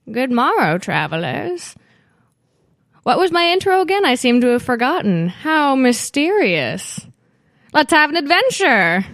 Good morrow, travelers. What was my intro again? I seem to have forgotten. How mysterious. Let's have an adventure.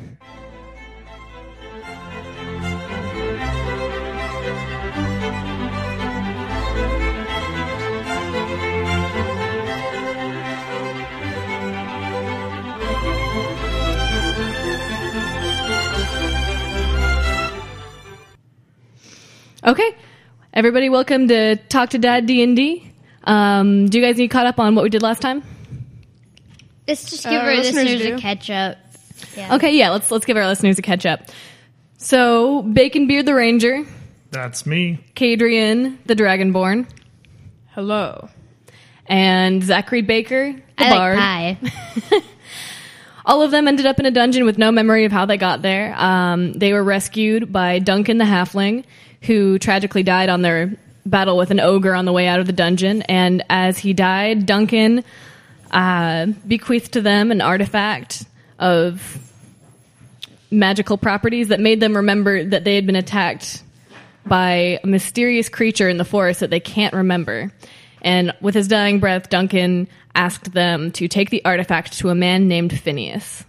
Okay, everybody, welcome to Talk to Dad D&D. Do you guys need caught up on what we did last time? Let's just give our listeners a catch up. Yeah. Okay, yeah, let's give our listeners a catch up. So, Bacon Beard the Ranger. That's me. Kadrian the Dragonborn. Hello. And Zachary Baker the I Bard. like pie. All of them ended up in a dungeon with no memory of how they got there. They were rescued by Duncan the Halfling, who tragically died on their battle with an ogre on the way out of the dungeon. And as he died, Duncan bequeathed to them an artifact of magical properties that made them remember that they had been attacked by a mysterious creature in the forest that they can't remember. And with his dying breath, Duncan asked them to take the artifact to a man named Phineas.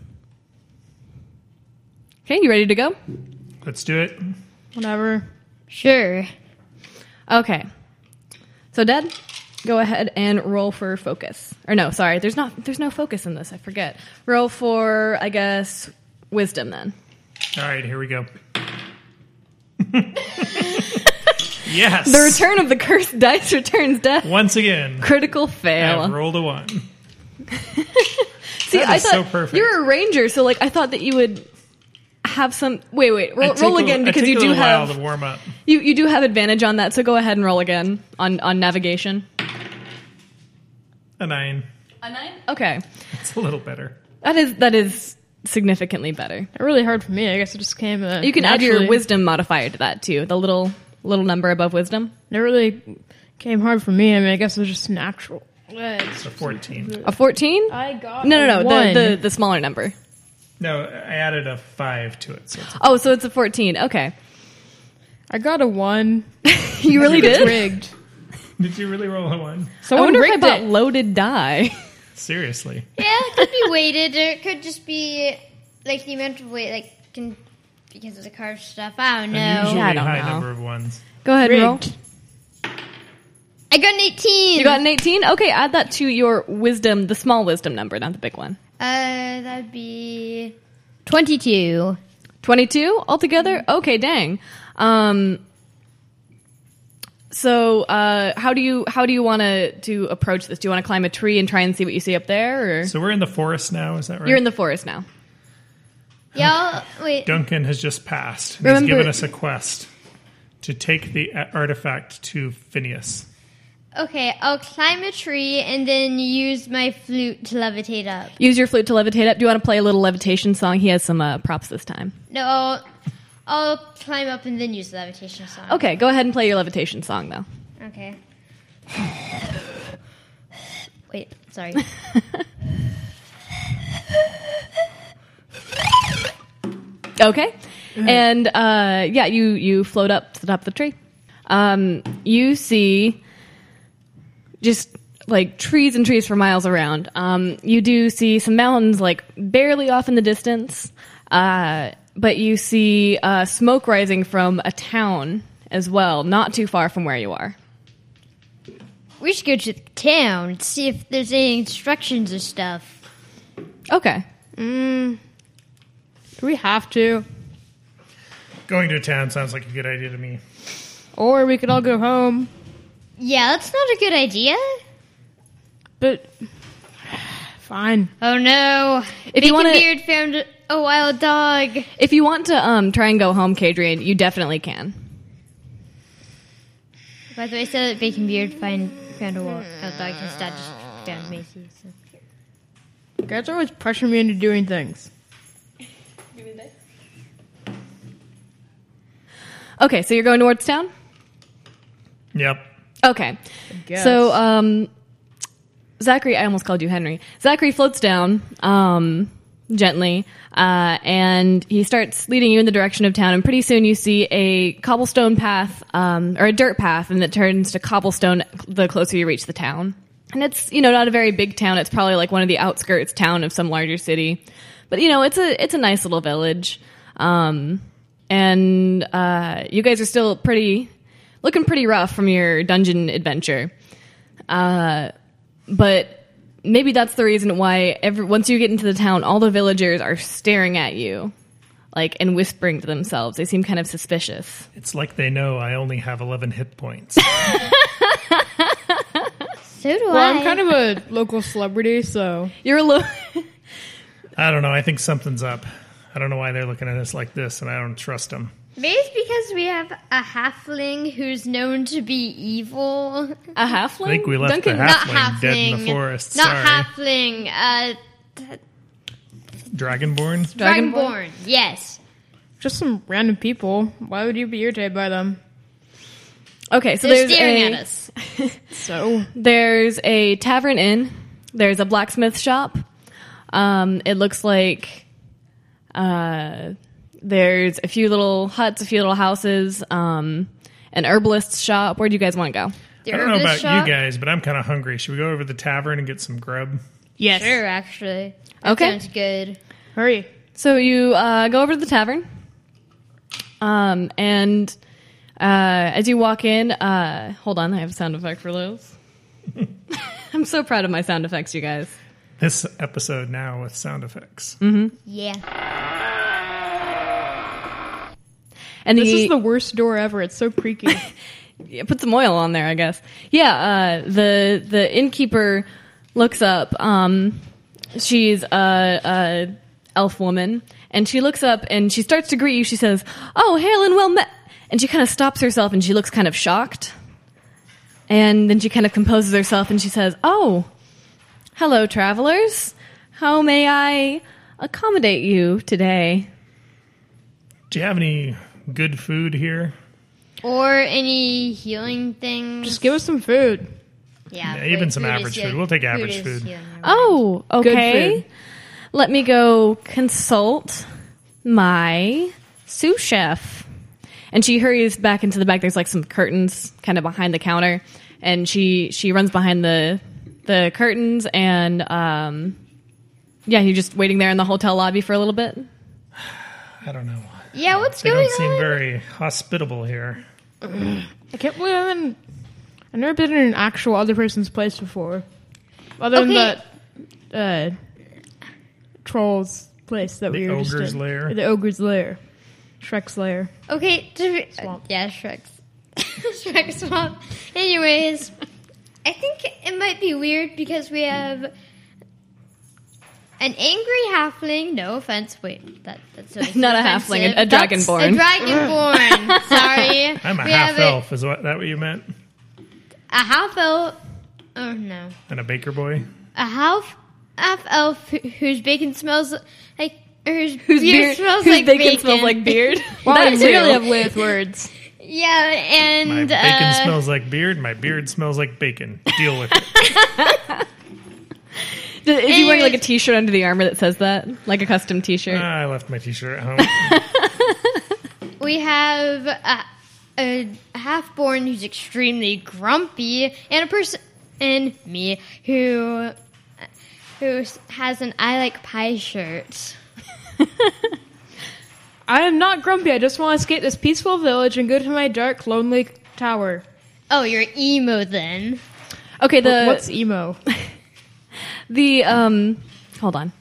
Okay, you ready to go? Let's do it. Whatever. Sure. Okay. So, Dad, go ahead and roll for focus. Or no, sorry, there's no focus in this. I forget. Roll for, I guess, wisdom then. All right, here we go. Yes. The return of the cursed dice returns death. Once again. Critical fail. I've rolled a 1. See, That I is thought so perfect. you're a ranger, so like I thought that you would have some. Wait. Roll again because you do while have to warm up. you do have advantage on that. So go ahead and roll again on navigation. A 9. A 9. Okay, It's a little better. that is significantly better. Really hard for me. I guess it just came. You can add your naturally. wisdom modifier to that too. The little number above wisdom. It really came hard for me. I mean, I guess it was just natural. It's a 14. A 14? I got No. one. The smaller number. No, I added a 5 to it. So it's Oh, so it's a 14. Okay. I got a 1. You really It's did? rigged. Did you really roll a 1? I Someone wonder if I rigged bought it. loaded die. Seriously. Yeah, it could be weighted, or it could just be like the amount of weight, because of the carved stuff. I don't know. Unusually I don't high know. number of 1s. Go ahead and roll. Rigged. I got an 18. You got an 18? Okay, add that to your wisdom, the small wisdom number, not the big one. That'd be 22. 22 altogether? Okay, dang. So, how do you want to approach this? Do you want to climb a tree and try and see what you see up there, or So we're in the forest now, is that right? you're in the forest now? Yeah, wait. Duncan has just passed. He's Remember- given us a quest to take the artifact to Phineas. Okay, I'll climb a tree and then use my flute to levitate up. Use your flute to levitate up. Do you want to play a little levitation song? He has some props this time. No, I'll climb up and then use the levitation song. Okay, go ahead and play your levitation song, though. Okay. Wait, sorry. Okay. And, you float up to the top of the tree. You see just, like, trees and trees for miles around. You do see some mountains, like, barely off in the distance. But you see smoke rising from a town as well, not too far from where you are. We should go to the town to see if there's any instructions or stuff. Okay. Do we have to? Going to a town sounds like a good idea to me. Or we could all go home. Yeah, that's not a good idea. But fine. Oh no! If you wanna- Beard found a wild dog. If you want to try and go home, Kadrian, you definitely can. By the way, I said that Bacon Beard found a wild dog instead. Just found Macy. So. You guys always pressure me into doing things. Okay, so you're going towards town? Yep. Okay. guess. So, Zachary, I almost called you Henry. Zachary floats down gently, and he starts leading you in the direction of town. And pretty soon you see a cobblestone path, or a dirt path, and it turns to cobblestone the closer you reach the town. And it's, not a very big town. It's probably like one of the outskirts town of some larger city. But, it's a nice little village. And you guys are still looking pretty rough from your dungeon adventure. But maybe that's the reason why once you get into the town, all the villagers are staring at you, and whispering to themselves. They seem kind of suspicious. It's like they know I only have 11 hit points. So do Well, I. I'm kind of a local celebrity, so You're a little... I don't know. I think something's up. I don't know why they're looking at us like this, and I don't trust them. Maybe it's because we have a halfling who's known to be evil. A halfling? I think we left Duncan, the Not halfling dead in the halfling. forest. Not Sorry. halfling. Dragonborn? Dragonborn. Yes. just some random people. Why would you be irritated by them? Okay, so They're there's staring at us. So There's a tavern inn. There's a blacksmith shop. It looks like there's a few little huts, a few little houses, an herbalist shop. Where do you guys want to go? The I don't know herbalist about shop? you guys, but I'm kind of hungry. Should we go over to the tavern and get some grub? yes, Sure, actually. That Okay. sounds good. hurry. So you go over to the tavern, and as you walk in, hold on, I have a sound effect for those. I'm so proud of my sound effects, you guys. This episode now with sound effects. Yeah. And This is the worst door ever. It's so creaky. Yeah, put some oil on there, I guess. Yeah, the innkeeper looks up. She's a elf woman, and she looks up and she starts to greet you. She says, "Oh, hail and well met." And she kind of stops herself and she looks kind of shocked. And then she kind of composes herself and she says, "Oh, hello, travelers. How may I accommodate you today?" Do you have any good food here? Or any healing things. Just give us some food. Yeah, even some average food. We'll take average is food. healing. Oh, okay. food. Let me go consult my sous chef. And she hurries back into the back. There's like some curtains kind of behind the counter, and she runs behind the curtains, and you're just waiting there in the hotel lobby for a little bit. I don't know. Yeah, what's They going don't seem on? very hospitable here. I can't believe I've never been in an actual other person's place before. Other than Okay. that troll's place that we The were just ogre's in. lair? The ogre's lair. Shrek's lair. Okay, Swamp. yeah, Shrek's Shrek Swamp. Anyways, I think it might be weird because we have an angry halfling. No offense. Wait, that's so Not a offensive. halfling, a dragonborn. A dragonborn. Sorry. I'm a We half have elf. Is that what you meant? A half elf. Oh no. And a baker boy? A half elf whose bacon smells like. Or whose Whose beard smells whose like bacon smells like beard. Wow, That you too. really have way with words. Yeah, and My bacon smells like beard. My beard smells like bacon. Deal with it. Is he wearing like a Anyways. t-shirt under the armor that says that? Like a custom t-shirt? I left my t-shirt at home. we have a half-born who's extremely grumpy, and a person, and me, who has an I like pie shirt. I am not grumpy. I just want to escape this peaceful village and go to my dark, lonely tower. Oh, you're emo then. Okay, What's emo? hold on.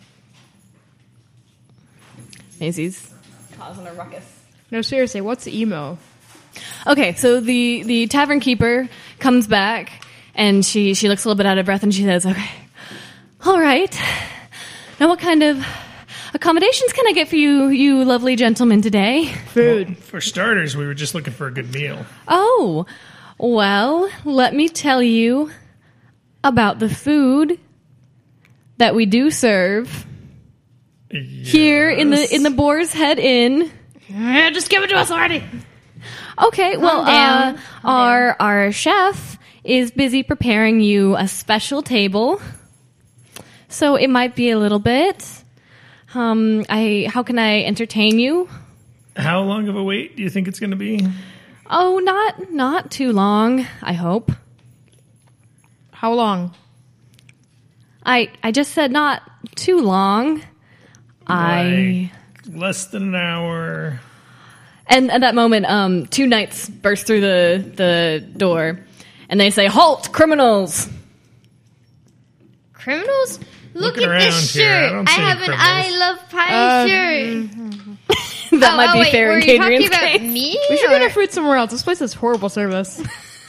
Maisie's causing a ruckus. No, seriously, what's emo? Okay, so the tavern keeper comes back and she looks a little bit out of breath and she says, "Okay, all right. Now, what kind of accommodations can I get for you lovely gentlemen today?" Food. For starters, we were just looking for a good meal. Oh, well, let me tell you about the food that we do serve here in the Boar's Head Inn. Just give it to us already. Okay, well, down. our chef is busy preparing you a special table, so it might be a little bit How can I entertain you? How long of a wait do you think it's going to be? Oh, not too long, I hope. How long? I just said not too long. Like less than an hour. And at that moment, two knights burst through the door, and they say, "Halt, criminals!" Criminals? Look Looking at this around here, I shirt. don't I see have any an criminals. I Love Pie shirt. That might be wait, fair were in you talking Cadrian's about case. me? We should get or- our food somewhere else. This place has horrible service.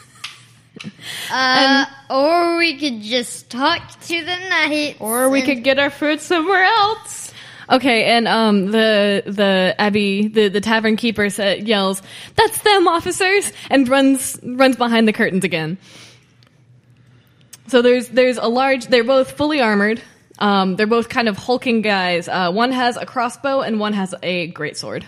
Or we could just talk to the knights. Or we and- could get our food somewhere else. Okay, and the abbey, the tavern keeper yells, "That's them, officers!" and runs behind the curtains again. So there's a large. They're both fully armored. They're both kind of hulking guys. One has a crossbow and one has a greatsword.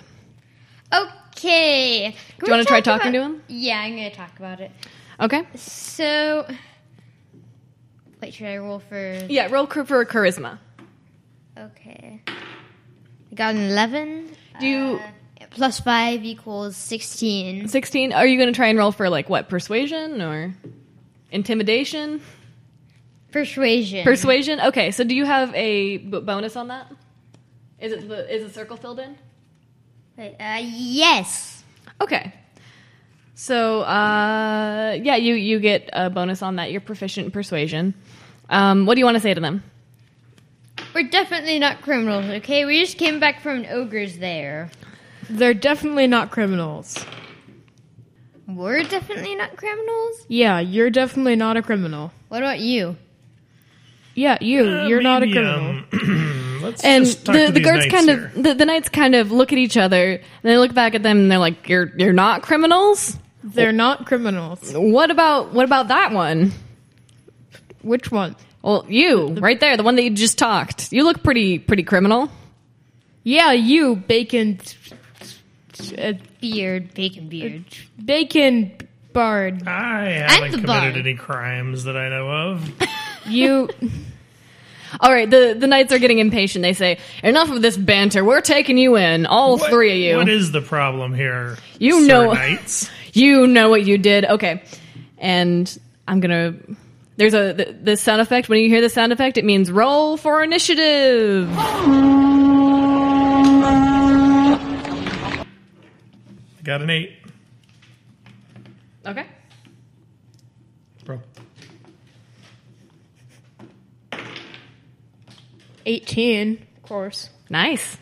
Okay. Do you want to try talking to him? Yeah, I'm going to talk about it. Okay. So, wait, should I roll for... Yeah, roll for charisma. Okay. I got an 11. Do you- Plus 5 equals 16. 16. Are you going to try and roll for like what? Persuasion or intimidation? Persuasion. Persuasion. Okay. So do you have a bonus on that? Is the circle filled in? Wait, yes. Okay. So, yeah, you get a bonus on that. You're proficient in persuasion. What do you want to say to them? We're definitely not criminals, okay? We just came back from an ogre's there. They're definitely not criminals. We're definitely not criminals? Yeah, you're definitely not a criminal. What about you? Yeah, you're not a Maybe, criminal. Let's And just talk to the these guards knights kind here. of the knights kind of look at each other and they look back at them and they're like, "You're not criminals? They're not criminals. What about that one? Which one? Well, you right there, the one that you just talked. You look pretty criminal." Yeah, you, bacon... Bacon beard. bacon bard. I haven't the committed bard. any crimes that I know of. You... All right, the knights are getting impatient. They say, "Enough of this banter. We're taking you in, all three of you. What is the problem here? You Sir know- knights? You know what you did." Okay. And I'm gonna... There's the sound effect. When you hear the sound effect, it means roll for initiative. I got an 8. Okay. Bro. 18, of course. Nice.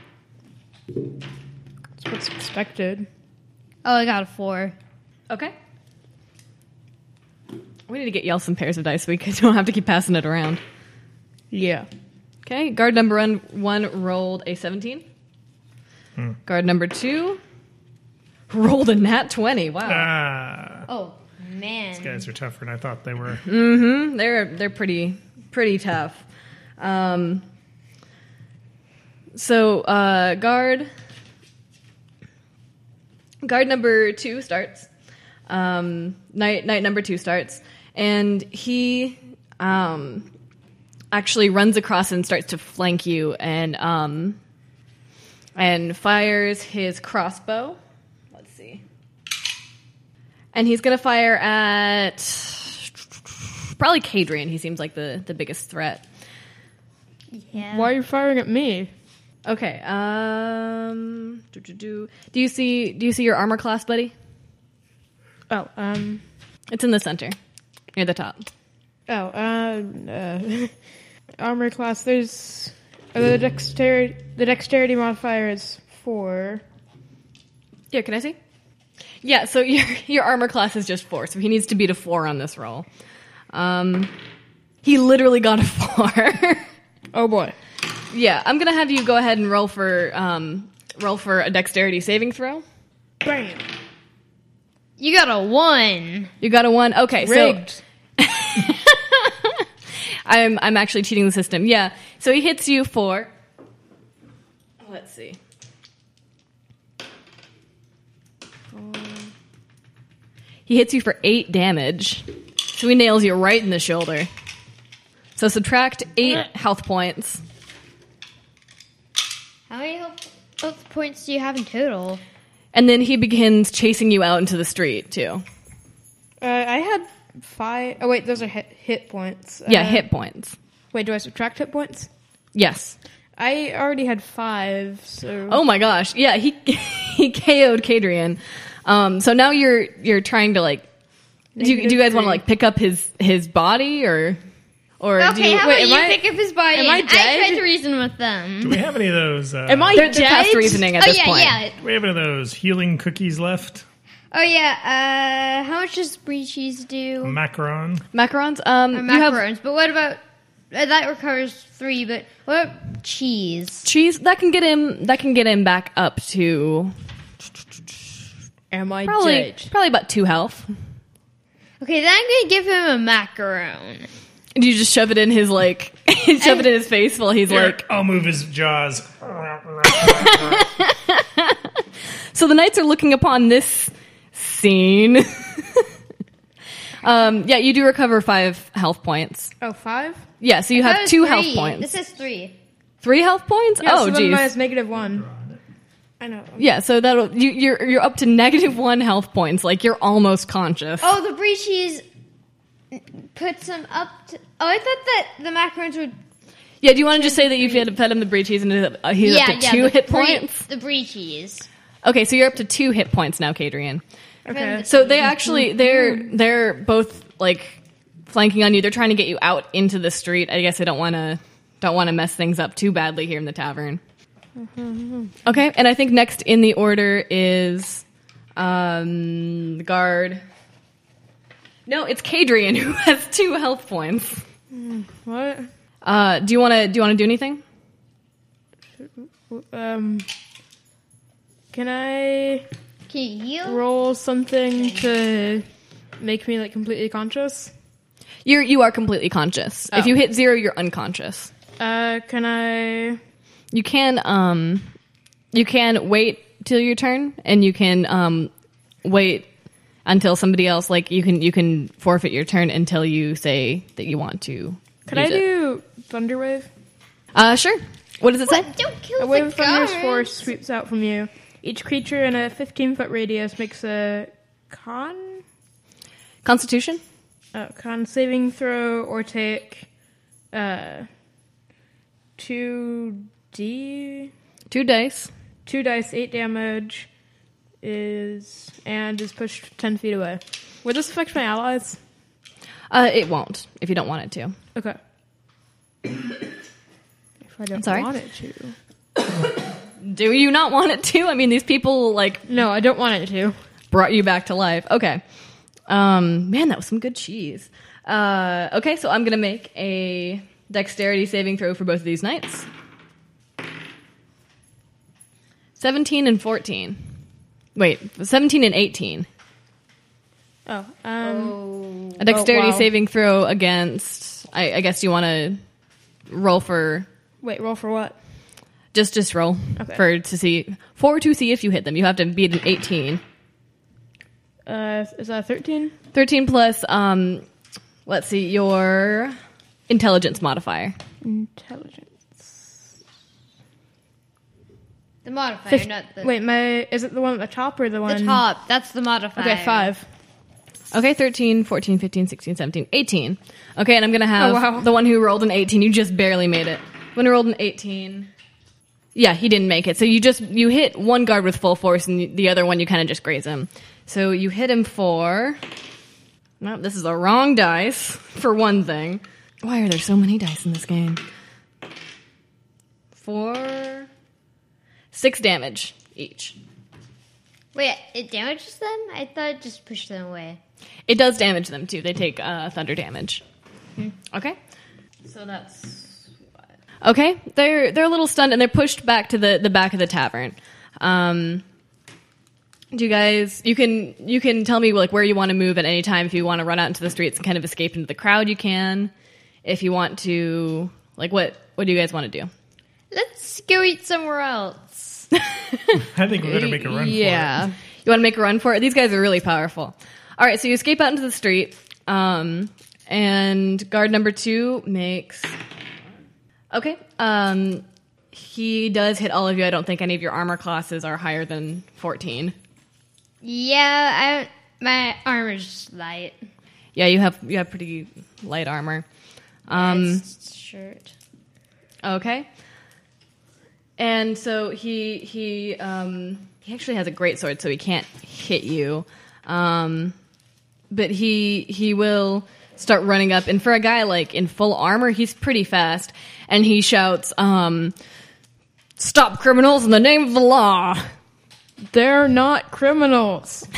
That's what's expected. Oh, I got a 4. Okay. We need to get Yell some pairs of dice so we don't have to keep passing it around. Yeah. Okay, guard number one rolled a 17. Guard number 2 rolled a nat 20. Wow. Ah, Oh, man. these guys are tougher than I thought they were. They're pretty tough. So guard number 2 starts. Knight number 2 starts, and he actually runs across and starts to flank you, and fires his crossbow. Let's see, and he's gonna fire at probably Cadrian. He seems like the biggest threat. Yeah. Why are you firing at me? Okay. Do you see your armor class, buddy? Oh, It's in the center, near the top. armor class, there's... the dexterity modifier is 4. Yeah, can I see? Yeah, so your armor class is just 4, so he needs to beat a 4 on this roll. He literally got a 4. Oh boy. Yeah, I'm gonna have you go ahead and roll for a dexterity saving throw. Bam. You got a 1. You got a 1. Okay, Rigged. so I'm actually cheating the system. Yeah, so he hits you for. Let's see. 4. He hits you for 8 damage. So he nails you right in the shoulder. So subtract 8 health points. How many health points do you have in total? And then he begins chasing you out into the street too. I had 5. Oh wait, those are hit points. Yeah, hit points. Wait, do I subtract hit points? Yes. I already had 5. So. Oh my gosh. Yeah, he he KO'd Kadrian. So now you're trying to like. Do you guys want to like pick up his body or do Okay, you? how wait, about am you I- pick up his body? am I and dead? I tried to reason with them. Do we have any of those? Am I They're dead? past reasoning at Oh this yeah, point. yeah. Do we have any of those healing cookies left? Oh yeah. How much does brie cheese do? Macaron. Macarons. Or You have macarons. But what about that recovers 3? But what about cheese? cheese that can get him back up to Am I probably dead? about 2 health. Okay, then I'm gonna give him a macaron. And you just shove it in his like shove it in his face while he's Here, like. I'll move his jaws. So the knights are looking upon this scene. Yeah, you do recover 5 health points. Oh, 5? Yeah, so you That have was 2 3. health points. This is 3. 3 health points? Yeah, oh, so then geez. minus -1. I know. Yeah, so that'll you're up to -1 health points. Like you're almost conscious. Oh, the brie cheese puts him up to... Oh, I thought that the macarons would... Yeah, do you want to just say that you fed him the brie cheese and he's up to 2 the hit brie- points? The brie cheese. Okay, so you're up to 2 hit points now, Kadrian. Okay. So they actually they're both like flanking on you. They're trying to get you out into the street. I guess they don't want to mess things up too badly here in the tavern. Okay, and I think next in the order is the guard. No, it's Kadrian who has 2 health points. What? Do you want to do anything? Can I Can you heal? roll something to make me like completely conscious? You are completely conscious. If Oh. you hit 0, you're unconscious. Can I? You can wait till your turn, and you can wait until somebody else like you can forfeit your turn until you say that you want to. Could I use it. do Thunderwave? Sure. What does it say? Don't kill A the wave of thunderous guards. force sweeps out from you. Each creature in a 15-foot radius makes a Constitution. con saving throw or take 2d 2 dice. 2 dice, 8 damage is pushed 10 feet away. Would this affect my allies? It won't if you don't want it to. Okay. If I don't Sorry? want it to. Do you not want it to? I mean, these people like No, I don't want it to. brought you back to life. Okay. Man, that was some good cheese. Okay, so I'm gonna make a dexterity saving throw for both of these knights. 17 and 14. Wait, 17 and 18. Oh, A dexterity Oh, wow. saving throw against. I guess you want to roll for. wait, roll for what? Just roll Okay. to see if you hit them. You have to beat an 18. Is that 13? 13 plus. Let's see, your intelligence modifier. Intelligence. The modifier, not the... Wait, is it the one at the top or the one? The top. That's the modifier. Okay, 5. Okay, 13, 14, 15, 16, 17, 18. Okay, and I'm going to have Oh, wow. the one who rolled an 18. You just barely made it. One who rolled an 18. Yeah, he didn't make it. So you hit one guard with full force, and the other one you kind of just graze him. So you hit him for... Well, this is the wrong dice, for one thing. Why are there so many dice in this game? For 6 damage each. Wait, it damages them? I thought it just pushed them away. It does damage them, too. They take thunder damage. Okay. So that's... Okay, they're a little stunned, and they're pushed back to the back of the tavern. Do you guys... You can tell me like where you want to move at any time. If you want to run out into the streets and kind of escape into the crowd, you can. If you want to... Like, what do you guys want to do? Let's go eat somewhere else. I think we're going to make a run for it. You want to make a run for it? These guys are really powerful. All right, so you escape out into the street, and guard number 2 makes... Okay, he does hit all of you. I don't think any of your armor classes are higher than 14. Yeah, my armor's just light. Yeah, you have pretty light armor. It's shirt. Okay. And so he actually has a great sword, so he can't hit you. But he will start running up, and for a guy like in full armor, he's pretty fast. And he shouts, "Stop criminals in the name of the law!" They're not criminals.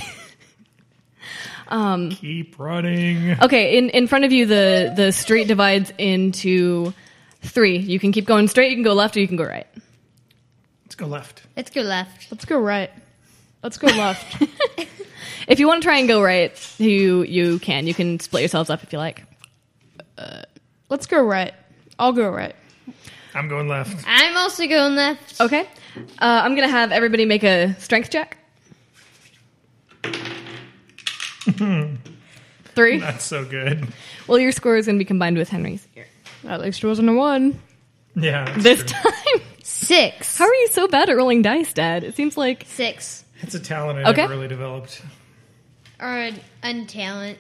Keep running. Okay, in front of you, the street divides into 3. You can keep going straight, you can go left, or you can go right. Let's go left. Let's go left. Let's go right. Let's go left. If you want to try and go right, you can. You can split yourselves up if you like. Let's go right. I'll go right. I'm going left. I'm also going left. Okay. I'm going to have everybody make a strength check. 3. Not so good. Well, your score is going to be combined with Henry's. At least it wasn't a 1. Yeah. that's This true. time. 6. How are you so bad at rolling dice, Dad? It seems like... 6. It's a talent I Okay. never really developed. Or an untalent.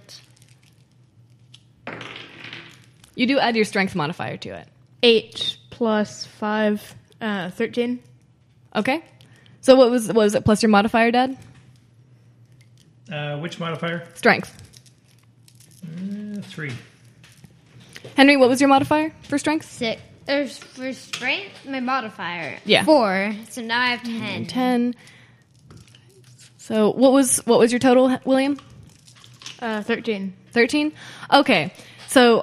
You do add your strength modifier to it. 8 plus 5, 13. Okay. So what was it plus your modifier, Dad? Which modifier? Strength. 3. Henry, what was your modifier for strength? 6. For strength, my modifier. Yeah. 4. So now I have 10. 10. So what was your total, William? 13. 13? Okay. So,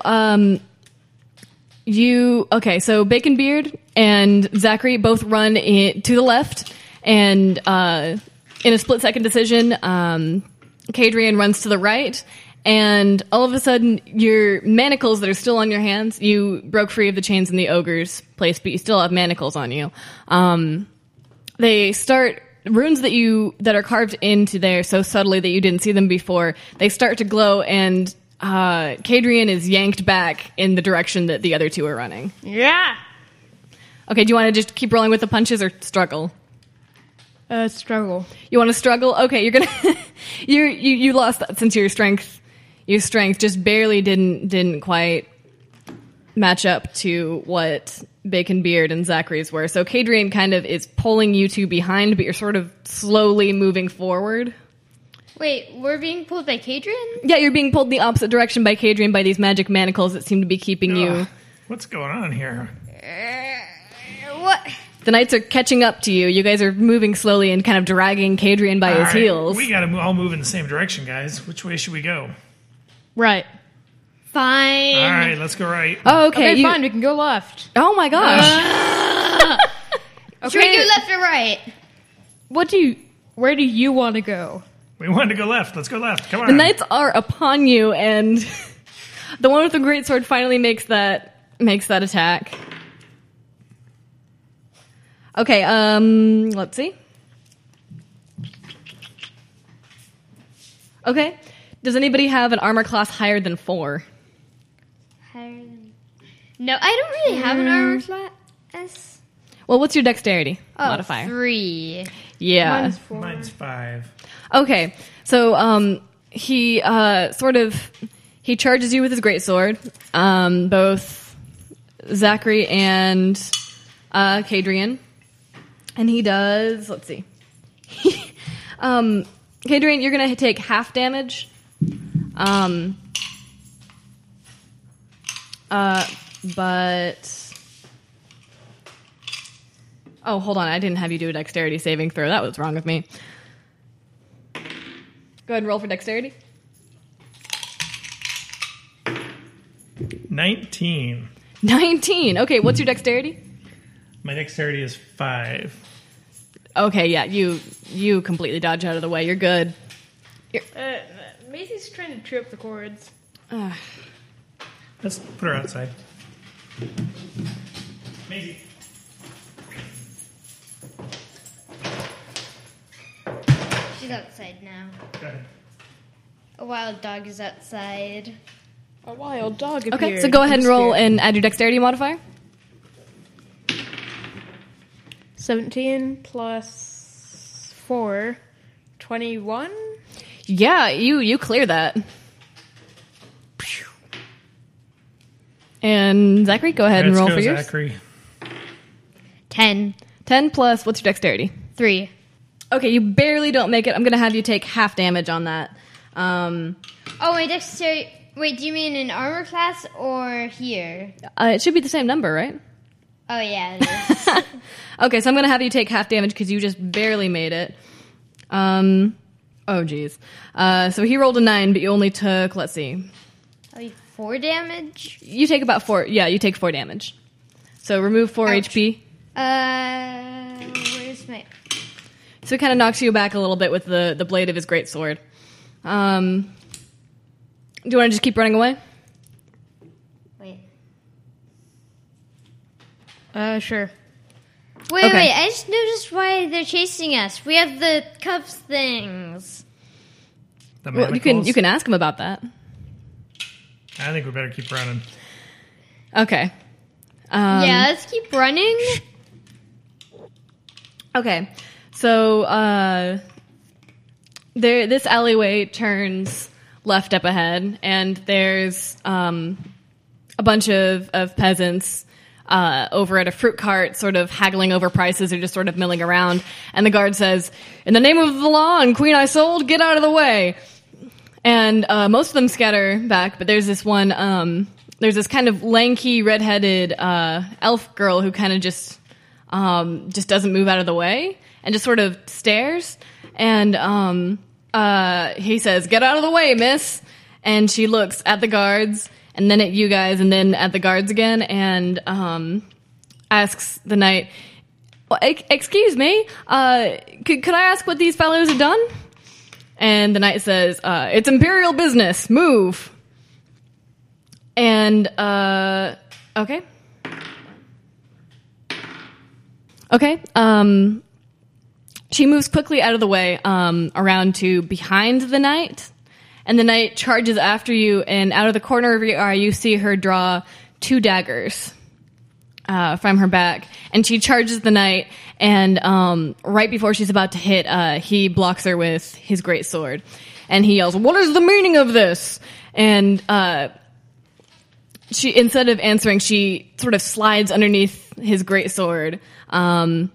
so Bacon Beard and Zachary both run to the left, and in a split-second decision, Kadrian runs to the right, and all of a sudden, your manacles that are still on your hands, you broke free of the chains in the ogre's place, but you still have manacles on you. They start... runes that are carved into there so subtly that you didn't see them before, they start to glow, and Kadrian is yanked back in the direction that the other 2 are running. Yeah! Okay, do you want to just keep rolling with the punches or struggle? Struggle. You want to struggle? Okay, you're gonna you lost that since your strength just barely didn't quite match up to what Bacon Beard and Zachary's were. So Kadrian kind of is pulling you 2 behind, but you're sort of slowly moving forward. Wait, we're being pulled by Kadrian? Yeah, you're being pulled the opposite direction by Kadrian by these magic manacles that seem to be keeping you. Ugh, what's going on here? What? The knights are catching up to you. You guys are moving slowly and kind of dragging Kadrian by his All right, heels. We gotta all move in the same direction, guys. Which way should we go? Right. Fine. All right, let's go right. Oh, okay. Okay, fine. We can go left. Oh my gosh. Should we go left or right? Where do you want to go? We wanted to go left. Let's go left. Come on. The knights are upon you, and the one with the great sword finally makes that attack. Okay, let's see. Okay. Does anybody have an armor class higher than 4? No, I don't really have an armor class. Well, what's your dexterity modifier? 3. Yeah. Mine's 4. Mine's 5. Okay, so he he charges you with his greatsword. Both Zachary and Kadrian, and he does. Let's see, Kadrian, you're gonna take half damage. But oh, hold on, I didn't have you do a dexterity saving throw. That was wrong with me. Go ahead and roll for dexterity. 19. 19. Okay, what's your dexterity? My dexterity is 5. Okay, yeah, you completely dodge out of the way. You're good. Maisie's trying to trip the cords. Let's put her outside. Maisie. She's outside now. Go ahead. A wild dog is outside. A wild dog appeared. Okay, so go ahead and roll and add your dexterity modifier. 17 plus 4, 21. Yeah, you clear that. And Zachary, go ahead and Let's roll go, for yours. Zachary. 10. 10 plus, what's your dexterity? 3. Okay, you barely don't make it. I'm going to have you take half damage on that. Oh, my dexterity. Wait, do you mean in armor class or here? It should be the same number, right? Oh, yeah, it is. Okay, so I'm going to have you take half damage because you just barely made it. Oh, geez. So he rolled a 9, but you only took, let's see. 4 damage? You take about 4. Yeah, you take 4 damage. So remove 4 Ouch. HP. Where's my... So it kind of knocks you back a little bit with the blade of his great sword. Do you want to just keep running away? Wait. Sure. Wait, Okay. wait, I just noticed why they're chasing us. We have the cuffs things. The Well, manacles. you can ask him about that. I think we better keep running. Okay. Yeah, let's keep running. Okay. So this alleyway turns left up ahead, and there's a bunch of peasants over at a fruit cart, sort of haggling over prices or just sort of milling around. And the guard says, "In the name of the law and Queen Isolde, get out of the way." And most of them scatter back, but there's this one, there's this kind of lanky, redheaded elf girl who kind of just doesn't move out of the way and just sort of stares. And he says, "Get out of the way, miss." And she looks at the guards and then at you guys and then at the guards again and asks the knight, "Well, excuse me, could I ask what these fellows have done?" And the knight says, "It's imperial business. Move." And, okay. Okay, she moves quickly out of the way, around to behind the knight. And the knight charges after you, and out of the corner of your eye, you see her draw 2 daggers from her back. And she charges the knight, and right before she's about to hit, he blocks her with his great sword. And he yells, "What is the meaning of this?" And she, instead of answering, she sort of slides underneath his great sword and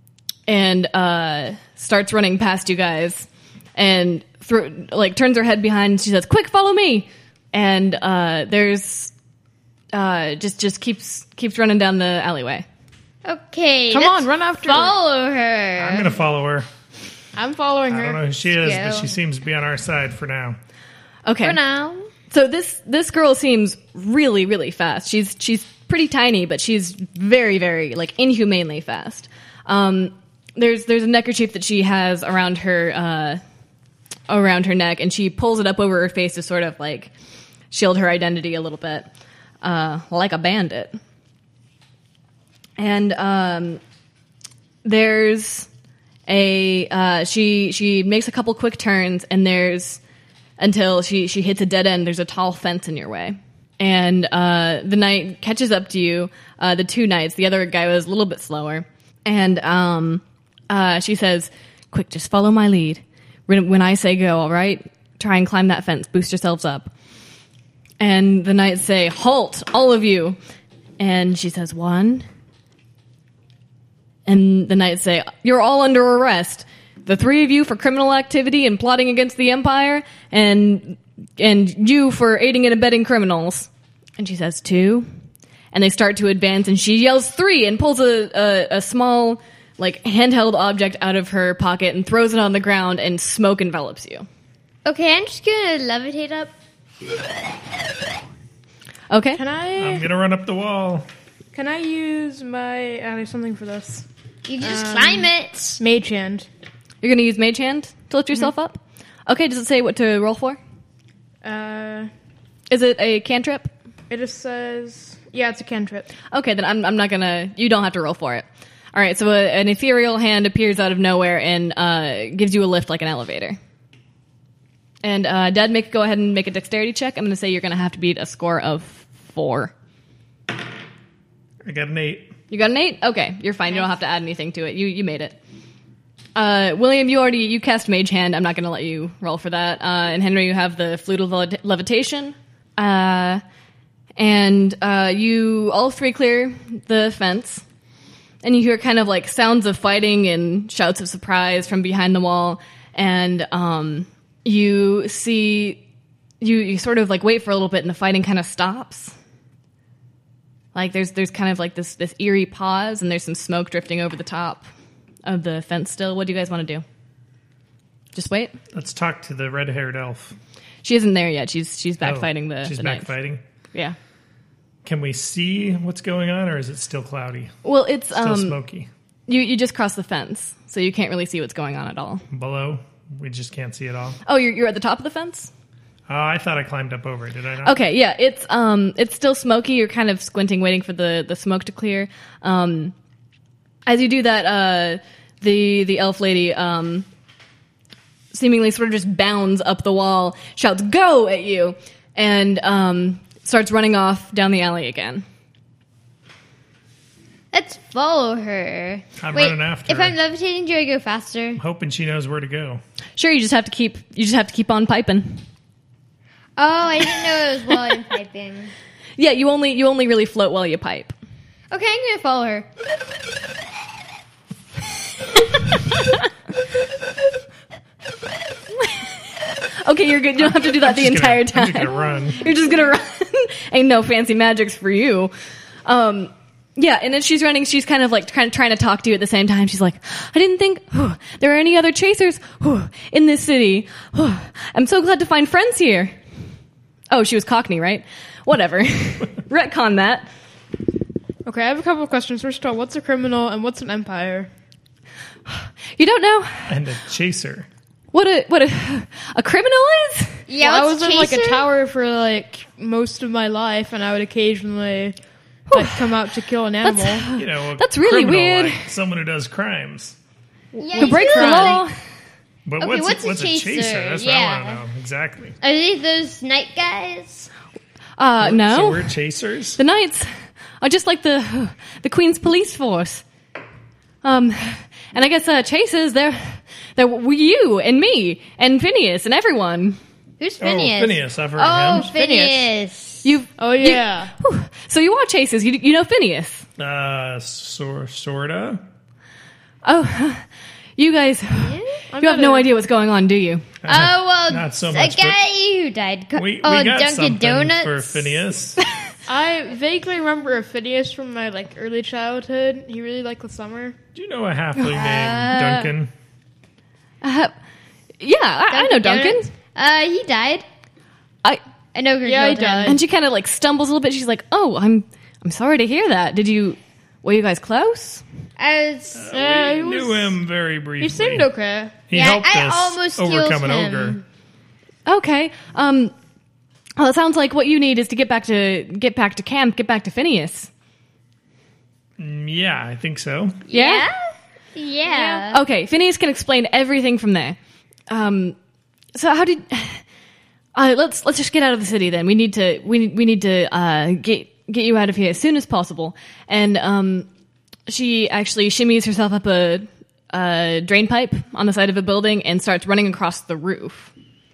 starts running past you guys. And turns her head behind and she says, "Quick, follow me!" And there's just keeps running down the alleyway. Okay, Come let's on, run after follow her. I'm going to follow her. I'm following I her. don't know who she is, but Go. she seems to be on our side for now. Okay. For now. So this girl seems really, really fast. She's pretty tiny, but she's very, very inhumanely fast. There's a neckerchief that she has around her neck, and she pulls it up over her face to sort of shield her identity a little bit, like a bandit. And there's she makes a couple quick turns, and until she hits a dead end, there's a tall fence in your way. And the knight catches up to you, the 2 knights. The other guy was a little bit slower. And she says, "Quick, just follow my lead. When I say go, all right? Try and climb that fence. Boost yourselves up." And the knights say, "Halt, all of you." And she says, "1." And the knights say, "You're all under arrest. The 3 of you for criminal activity and plotting against the Empire, and you for aiding and abetting criminals." And she says, 2. And they start to advance, and she yells 3 and pulls a small, handheld object out of her pocket and throws it on the ground, and smoke envelops you. Okay, I'm just gonna levitate up. Okay. Can I'm I going to run up the wall. use my there's something for this. You can just climb it. Mage hand. You're going to use Mage Hand to lift yourself up? Okay, does it say what to roll for? Is it a cantrip? It just says it's a cantrip. Okay, then I'm not gonna. You don't have to roll for it. All right. So an ethereal hand appears out of nowhere and gives you a lift like an elevator. And Dad, go ahead and make a dexterity check. I'm gonna say you're gonna have to beat a score of 4. I got an 8. You got an 8? Okay, you're fine. You don't have to add anything to it. You made it. William, you cast Mage Hand. I'm not going to let you roll for that. And Henry, you have the Flute of Levitation. And you all three clear the fence. And you hear kind of like sounds of fighting and shouts of surprise from behind the wall. And you see, you sort of like wait for a little bit and the fighting kind of stops. Like there's kind of like this eerie pause and there's some smoke drifting over the top of the fence still. What do you guys want to do? Just wait? Let's talk to the red-haired elf. She isn't there yet. She's back fighting the She's the back knights. fighting? Yeah. Can we see what's going on, or is it still cloudy? Well, it's Still smoky? you just crossed the fence, so you can't really see what's going on at all. Below? We just can't see it all? Oh, you're at the top of the fence? I thought I climbed up over it. Did I not? Okay, yeah, it's still smoky. You're kind of squinting, waiting for the smoke to clear. As you do that, the elf lady seemingly sort of just bounds up the wall, shouts "Go!" at you, and starts running off down the alley again. Let's follow her. I'm Wait, running after if her. I'm levitating, do I go faster? I'm hoping she knows where to go. Sure, you just have to keep on piping. Oh, I didn't know it was while I'm piping. Yeah, you only really float while you pipe. Okay, I'm gonna follow her. Okay, you're good. You don't have to do that the entire time. I'm just gonna run. You're just gonna run. Ain't no fancy magics for you. Yeah, and then she's running. She's kind of like trying to talk to you at the same time. She's like, I didn't think there are any other chasers in this city. I'm so glad to find friends here. Oh, she was Cockney, right? Whatever. Retcon that. Okay, I have a couple of questions. First of all, what's a criminal and what's an empire? You don't know And a chaser. what a criminal is? Yeah, Well, I what's was in like a chaser? tower for like most of my life, and I would occasionally like come out to kill an animal. You know, a That's really criminal, weird. like someone who does crimes. Yeah, Who breaks the really. law? But Okay, what's what's a a chaser? chaser? That's what I Yeah. want to know. Exactly. Are they those night guys? No. So we're chasers? The knights are just like the Queen's police force. And I guess chasers, they're you and me and Phineas and everyone. Who's Oh, Phineas? Phineas. I've heard Oh, of him. Phineas. You. Oh yeah. So you are chasers. You know Phineas. Sorta. Oh, you guys. You have no idea what's going on, do you? Oh, well, Not so a much, guy who died. We oh, got Dunkin' something Donuts. for Phineas. I vaguely remember a Phineas from my like early childhood. He really liked the summer. Do you know a halfling named Duncan? Yeah, I know Duncan. Donuts. He died. I An ogre Yeah, he killed him. died. and she kind of like stumbles a little bit. She's like, "Oh, I'm sorry to hear that. Were you guys close?" I was. Yeah, We he knew was- him very briefly. He seemed okay. He Yeah, helped I us almost killed overcome an him. ogre. Okay. Well, it sounds like what you need is to get back to camp, get back to Phineas. Yeah, I think so. Yeah? Yeah. Okay, Phineas can explain everything from there. So how did? Let's just get out of the city then. We need to get you out of here as soon as possible. And she actually shimmies herself up a drain pipe on the side of a building and starts running across the roof.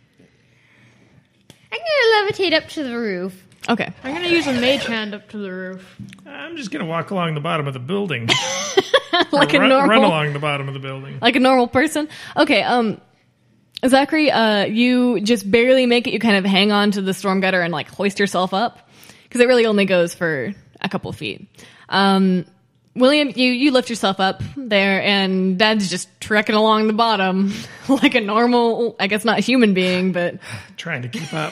I'm gonna levitate up to the roof. Okay. I'm gonna use a mage hand up to the roof. I'm just going to walk along the bottom of the building. Like a run normal along the bottom of the building. like a normal person. Okay, Zachary, you just barely make it. You kind of hang on to the storm gutter and like hoist yourself up because it really only goes for a couple feet. William, you lift yourself up there, and Dad's just trekking along the bottom like a normal, I guess not human being, but Trying to keep up.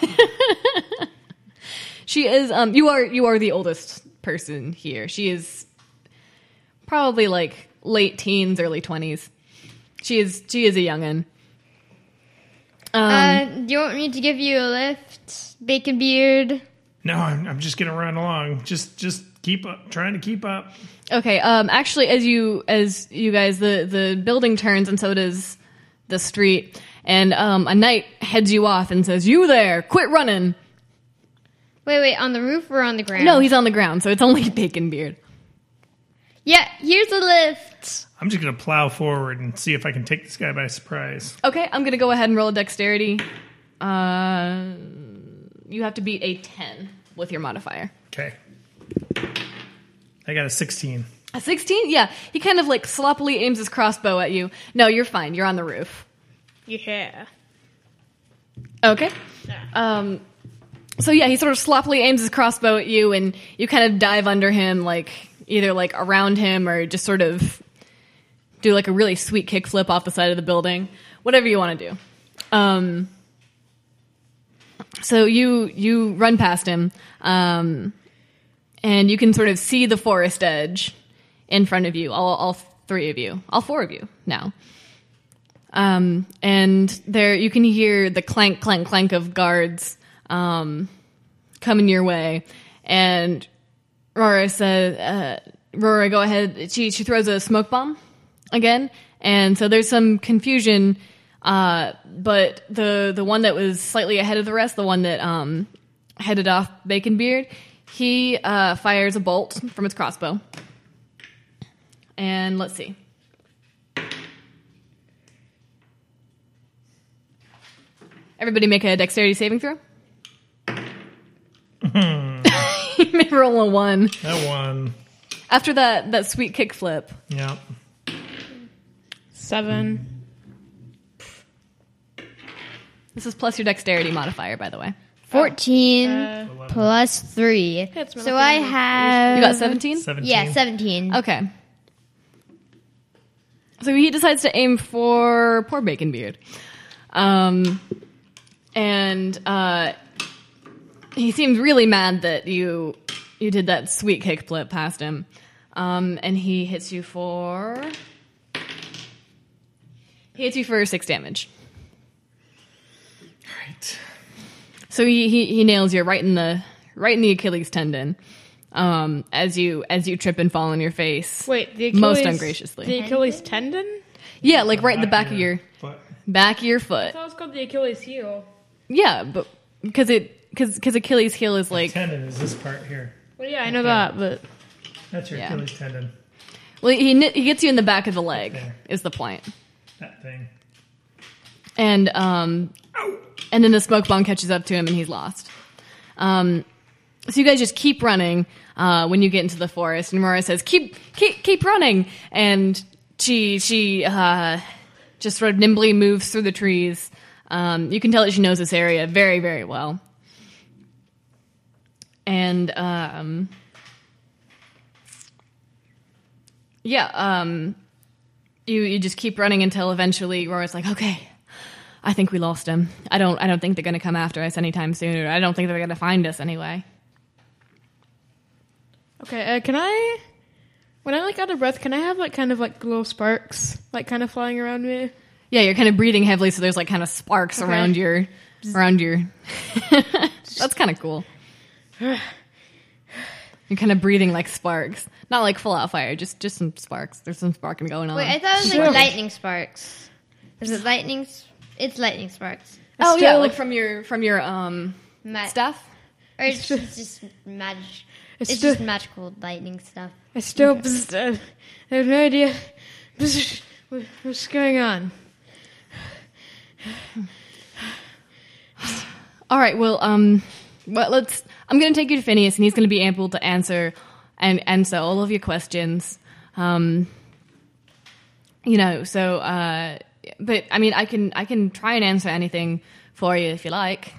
she is. You are the oldest person here. She is probably like late teens, early 20s. She is a youngin'. Do you want me to give you a lift, Bacon Beard? No, I'm just going to run along. Just keep up. Trying to keep up. Okay. Actually, as you guys, the building turns, and so does the street. And a knight heads you off and says, "You there! Quit running!" Wait, on the roof or on the ground? No, he's on the ground, so it's only Bacon Beard. Yeah, here's a lift. I'm just going to plow forward and see if I can take this guy by surprise. Okay, I'm gonna go ahead and roll a dexterity. You have to beat a 10 with your modifier. Okay. I got a 16. A 16? Yeah. He kind of like sloppily aims his crossbow at you. No, you're fine. You're on the roof. Yeah. Okay. So yeah, he sort of sloppily aims his crossbow at you, and you kind of dive under him, like either like around him or just sort of do like a really sweet kickflip off the side of the building. Whatever you want to do. So you run past him, and you can sort of see the forest edge in front of you, all three of you, all four of you now. And there you can hear the clank, clank, clank of guards coming your way. And Rora says, Rora, go ahead. She throws a smoke bomb again. And so there's some confusion. But the one that was slightly ahead of the rest, the one that headed off Baconbeard, he fires a bolt from his crossbow. And let's see. Everybody make a dexterity saving throw. You may roll a 1. That one. After that sweet kickflip. Yeah. 7. This is plus your dexterity modifier, by the way. 14 plus 3. That's my So lucky I number. have... You got 17? 17. Yeah, 17. Okay. So he decides to aim for poor Baconbeard. And he seems really mad that you did that sweet kickflip past him. And he hits you for 6 damage. Right. So he nails you right in the Achilles tendon. As you trip and fall on your face. Wait, the Achilles... Most ungraciously. The Achilles tendon? Yeah, like right in the back of your But back of your I foot. thought it was called the Achilles heel. Yeah, but because Achilles heel is like, tendon is this part here. Well, yeah, I know that, but... That's your Yeah. Achilles tendon. well, he gets you in the back of the leg Okay. is the point. That thing. And then the smoke bomb catches up to him and he's lost. So you guys just keep running when you get into the forest, and Mora says, "Keep running!" And she just sort of nimbly moves through the trees. You can tell that she knows this area very, very well. And you just keep running until eventually Rora's like, "Okay, I think we lost him. I don't think they're going to come after us anytime soon. Or I don't think they're going to find us anyway." Okay, can I... When I, like, out of breath, can I have, like, kind of, like, little sparks, like, kind of flying around me? Yeah, you're kind of breathing heavily, so there's like kind of sparks Okay. around your. That's kind of cool. You're kind of breathing like sparks, not like full out fire, just some sparks. There's some sparking going on. Wait, I thought it was Sure. like lightning sparks. Is it lightning? It's lightning sparks. oh yeah, still- like from your stuff. Or it's just magic. It's It's still- just magical lightning stuff. I still... I have no idea what's going on. All right, well, let's. I'm going to take you to Phineas, and he's going to be able to answer all of your questions. But I mean, I can try and answer anything for you if you like.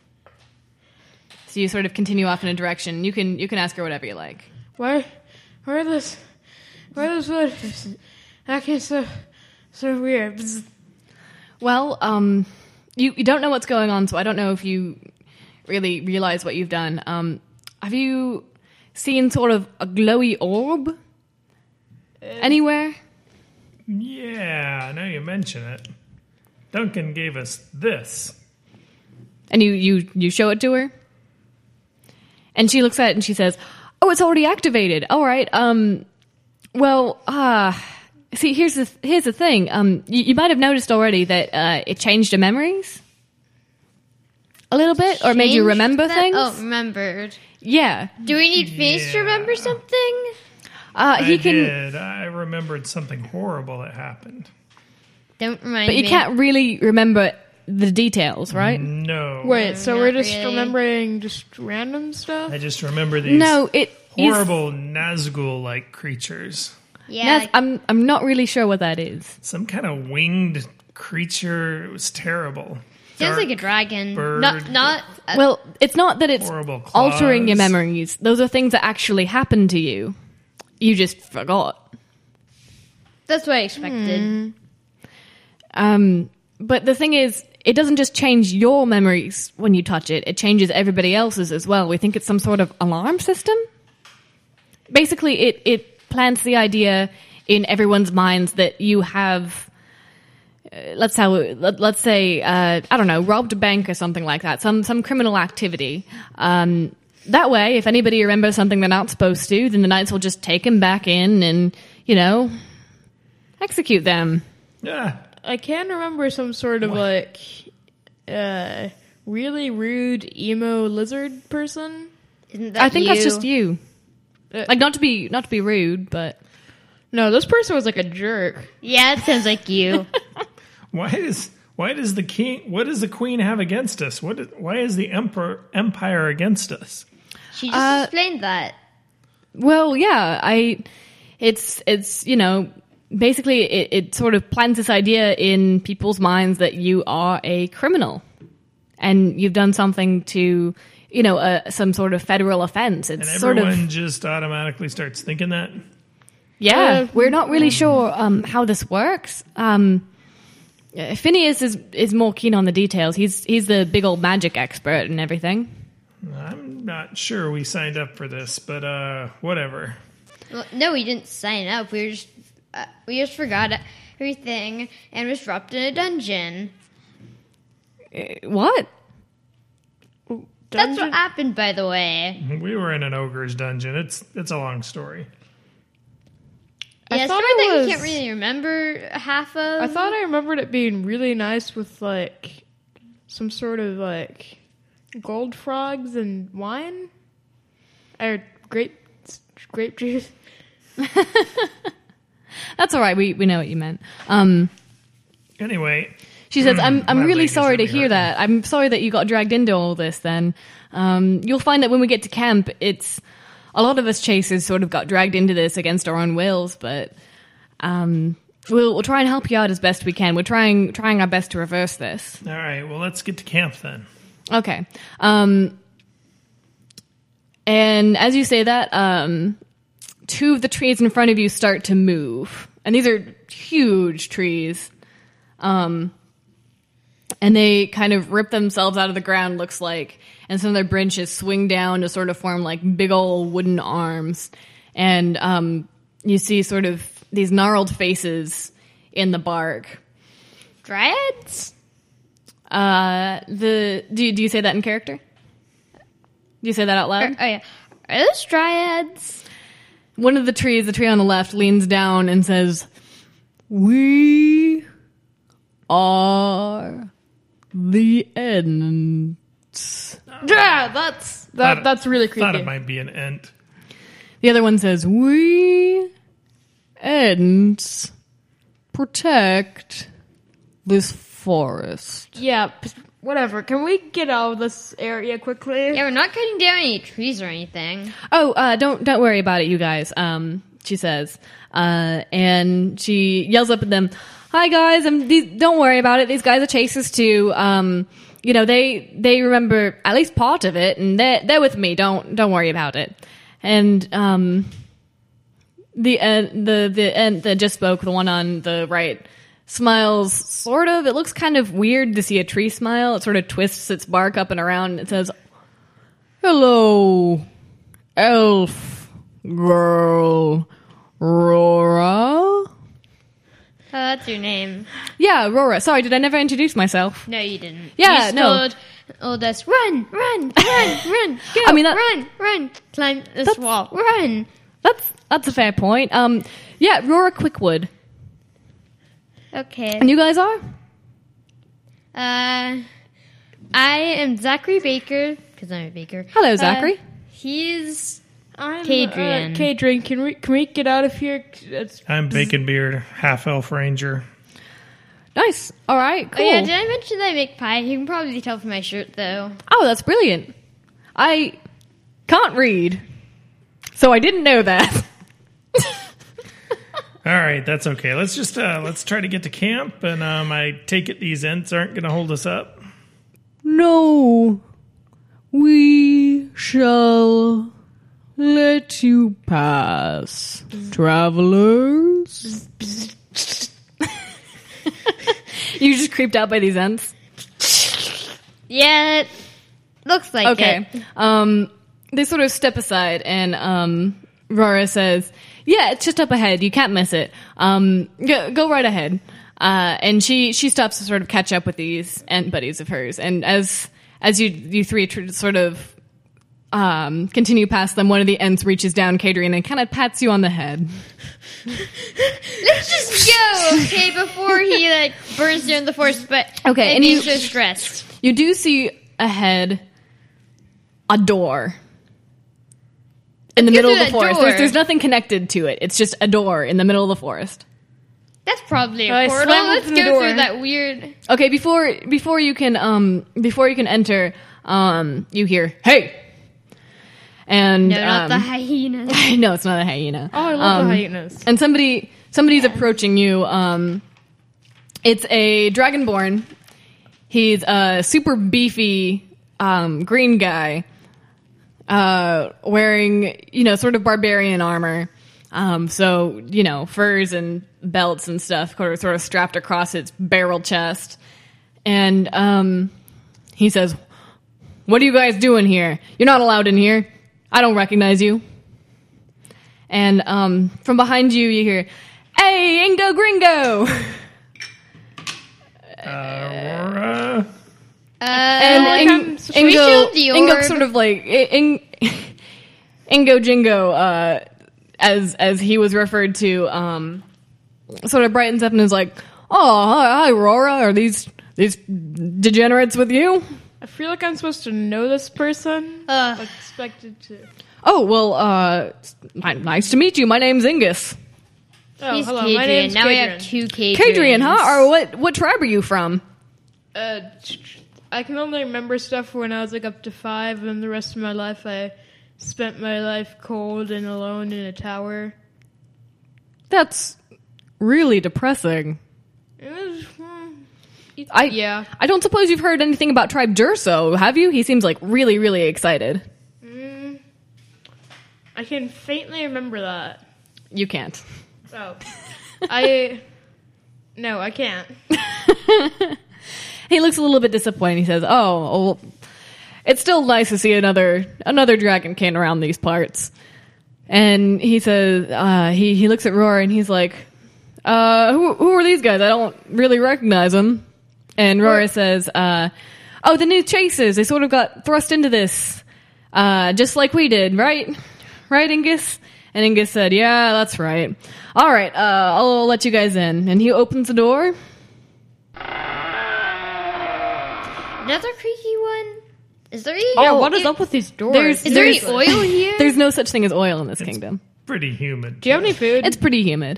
So you sort of continue off in a direction. You can ask her whatever you like. Why are those words acting so weird? Well, you don't know what's going on, so I don't know if you really realize what you've done. Have you seen sort of a glowy orb anywhere? Yeah, now you mention it. Duncan gave us this. And you show it to her? And she looks at it and she says, "Oh, it's already activated. All right. See, here's the thing. You might have noticed already that it changed your memories a little bit, or made you Changed remember that? things. Oh, remembered. Yeah. Do we need face to Yeah. remember something? He can, did. I remembered something horrible that happened. Don't remind but me. you can't really remember the details, right? No. Wait, so not we're just really. remembering just random stuff? I just remember these No, it is. horrible Nazgul-like creatures. Yeah, I'm not really sure what that is. Some kind of winged creature. It was terrible. sounds like a Dark dragon. bird. Not. Well, it's not that it's Horrible claws. altering your memories. Those are things that actually happened to you. You just forgot. That's what I expected. But the thing is, it doesn't just change your memories when you touch it. It changes everybody else's as well. We think it's some sort of alarm system. Basically, it plants the idea in everyone's minds that you have, let's say, I don't know, robbed a bank or something like that, some criminal activity. That way, if anybody remembers something they're not supposed to, then the knights will just take them back in and, execute them. Yeah. I can remember some sort of really rude emo lizard person. Isn't that I think you? that's just you. Like, not to be rude, but No, this person was like a jerk. Yeah, it sounds like you. What does the queen have against us? Why is the empire against us? She just explained that. well, yeah, it's basically it sort of plants this idea in people's minds that you are a criminal and you've done something to, some sort of federal offense. It's And sort everyone of, just automatically starts thinking that. yeah, we're not really sure how this works. Phineas is more keen on the details. He's the big old magic expert and everything. I'm not sure we signed up for this, but whatever. Well, no, we didn't sign up. We just forgot everything and was dropped in a dungeon. What? That's what happened, by the way. We were in an ogre's dungeon. It's a long story. Yeah, thought story it that was- you can't really remember half of. I thought I remembered it being really nice with like some sort of like gold frogs and wine or grape juice. That's all right. We know what you meant. Anyway, She says, I'm my really leg is sorry to really hear hurting. that. I'm sorry that you got dragged into all this then. You'll find that when we get to camp, it's a lot of us chasers sort of got dragged into this against our own wills, but we'll try and help you out as best we can. We're trying our best to reverse this. all right. Well, let's get to camp then. Okay. And as you say that, two of the trees in front of you start to move. And these are huge trees. And they kind of rip themselves out of the ground, looks like. And some of their branches swing down to sort of form like big old wooden arms. And you see sort of these gnarled faces in the bark. Dryads? Do you say that in character? Do you say that out loud? Oh, yeah. Are those dryads? One of the trees, the tree on the left, leans down and says, "We are the Ents." Yeah, that's really Thought creepy. it might be an ent. The other one says, "We Ents protect this forest." Yeah, whatever. Can we get out of this area quickly? Yeah, we're not cutting down any trees or anything. Oh, don't worry about it, you guys. She says, and she yells up at them, "Hi guys, don't worry about it. These guys are chasers too. They remember at least part of it, and they're with me. Don't worry about it." And the ent that just spoke, the one on the right, smiles sort of. It looks kind of weird to see a tree smile. It sort of twists its bark up and around. And it says, "Hello, elf girl, Rora." Oh, that's your name. Yeah, Rora. Sorry, did I never introduce myself? No, you didn't. Yeah, you no. told us, run, go, I mean, run, climb this wall, run. That's a fair point. Yeah, Rora Quickwood. Okay. And you guys are? I am Zachary Baker, because I'm a baker. Hello, Zachary. He's I'm Kadrian. Kadrian, can we get out of here? I'm Bacon Beard, half elf ranger. Nice. All right. Oh Cool. yeah, did I mention that I make pie? You can probably tell from my shirt though. Oh, that's brilliant. I can't read, so I didn't know that. All right, that's okay. Let's just let's try to get to camp, and I take it these Ents aren't going to hold us up. No, we shall let you pass, travelers. You just creeped out by these Ents? Yeah, it looks like Okay. it. They sort of step aside, and Rora says, "Yeah, it's just up ahead. You can't miss it. Go right ahead." And she stops to sort of catch up with these Ent buddies of hers. And as you three sort of continue past them, one of the Ents reaches down Kadrian and kind of pats you on the head. Let's just go, okay, before he like burns down the forest. But Okay, and and he's you- so stressed. You do see ahead a door in the Let's go middle of through the that forest. door. There's nothing connected to it. It's just a door in the middle of the forest. That's probably a I portal. slam Let's open go the door. through that weird. Okay, before you can enter, you hear "Hey," and No, not the hyena. no, it's not a hyena. Oh, I love the hyenas. And somebody's approaching you. It's a dragonborn. He's a super beefy green guy, wearing sort of barbarian armor. So furs and belts and stuff, sort of strapped across his barrel chest. And he says, "What are you guys doing here? You're not allowed in here. I don't recognize you." And from behind you, you hear, "Hey, Ingo Gringo!" Aurora. And like I'm we killed the Ingo orb. sort of like Ingo Jingo, as he was referred to, sort of brightens up and is like, "Oh, hi, Aurora. Are these degenerates with you?" I feel like I'm supposed to know this person. Expected to. "Oh, well, nice to meet you. My name's Ingus." Oh, He's hello. Kadrian. My name's Now we have Kadrian. two Kadrians. Kadrian, huh? Or what tribe are you from? I can only remember stuff when I was like up to 5, and the rest of my life I spent my life cold and alone in a tower. That's really depressing. It was, I don't suppose you've heard anything about Tribe Durso, have you? He seems like really, really excited. I can faintly remember that. You can't. Oh, no, I can't. He looks a little bit disappointed. He says, "Oh, well, it's still nice to see another dragonkin around these parts." And he says, he looks at Roar and he's like, who are these guys? I don't really recognize them. And Roar says, "Oh, the new chasers. They sort of got thrust into this, just like we did, right? Right, Ingus?" And Ingus said, "Yeah, that's right. All right, I'll let you guys in." And he opens the door. Another creaky one? Is there any? Yeah, what is up with these doors? Is there any oil here? There's no such thing as oil in this kingdom. Pretty humid. Do you have any food? It's pretty humid.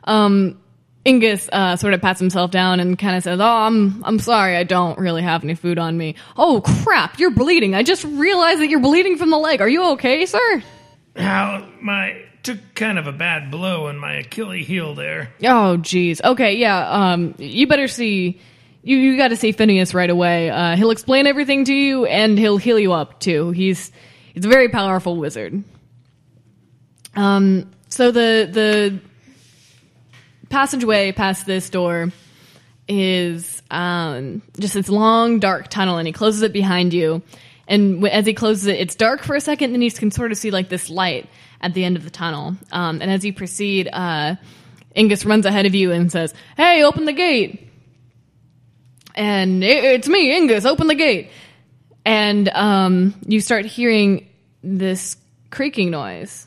Ingus sort of pats himself down and kind of says, "Oh, I'm sorry, I don't really have any food on me." "Oh crap, you're bleeding! I just realized that you're bleeding from the leg. Are you okay, sir?" Took kind of a bad blow in my Achilles heel there. "Oh, geez. Okay, yeah. You better see. You got to see Phineas right away. He'll explain everything to you, and he'll heal you up too. He's a very powerful wizard." So the passageway past this door is just this long, dark tunnel, and he closes it behind you. And as he closes it, it's dark for a second, and then you can sort of see like this light at the end of the tunnel. And as you proceed, Ingus runs ahead of you and says, "Hey, open the gate." And it's me, Ingus, open the gate. And you start hearing this creaking noise.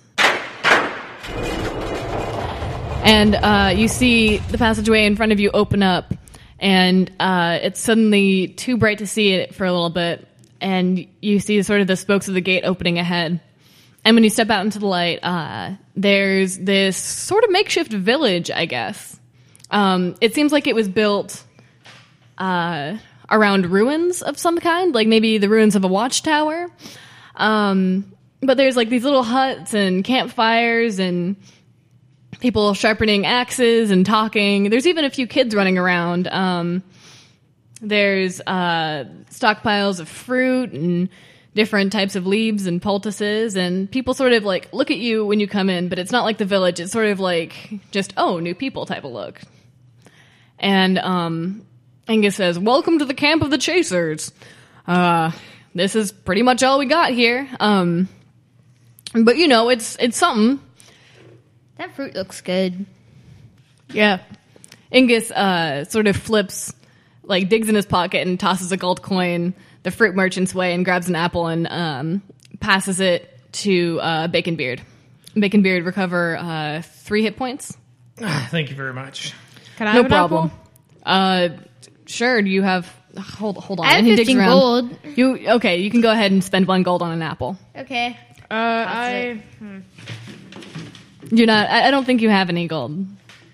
And you see the passageway in front of you open up, and it's suddenly too bright to see it for a little bit, and you see sort of the spokes of the gate opening ahead. And when you step out into the light, there's this sort of makeshift village, I guess. It seems like it was built around ruins of some kind, like maybe the ruins of a watchtower. But there's like these little huts and campfires and people sharpening axes and talking. There's even a few kids running around. There's stockpiles of fruit and different types of leaves and poultices, and people sort of like look at you when you come in, but it's not like the village. It's sort of like just, oh, new people type of look. And Angus says, "Welcome to the camp of the Chasers. This is pretty much all we got here. But you know, it's something." That fruit looks good. Yeah. Angus sort of flips, like digs in his pocket and tosses a gold coin the fruit merchant's way and grabs an apple and passes it to Bacon Beard. Bacon Beard recover 3 hit points. Thank you very much. Can I No have an problem. apple? Sure. Do you have? Hold on. I have And he digs 15 around. gold. You can go ahead and spend 1 gold on an apple. Okay. I You're not. I don't think you have any gold.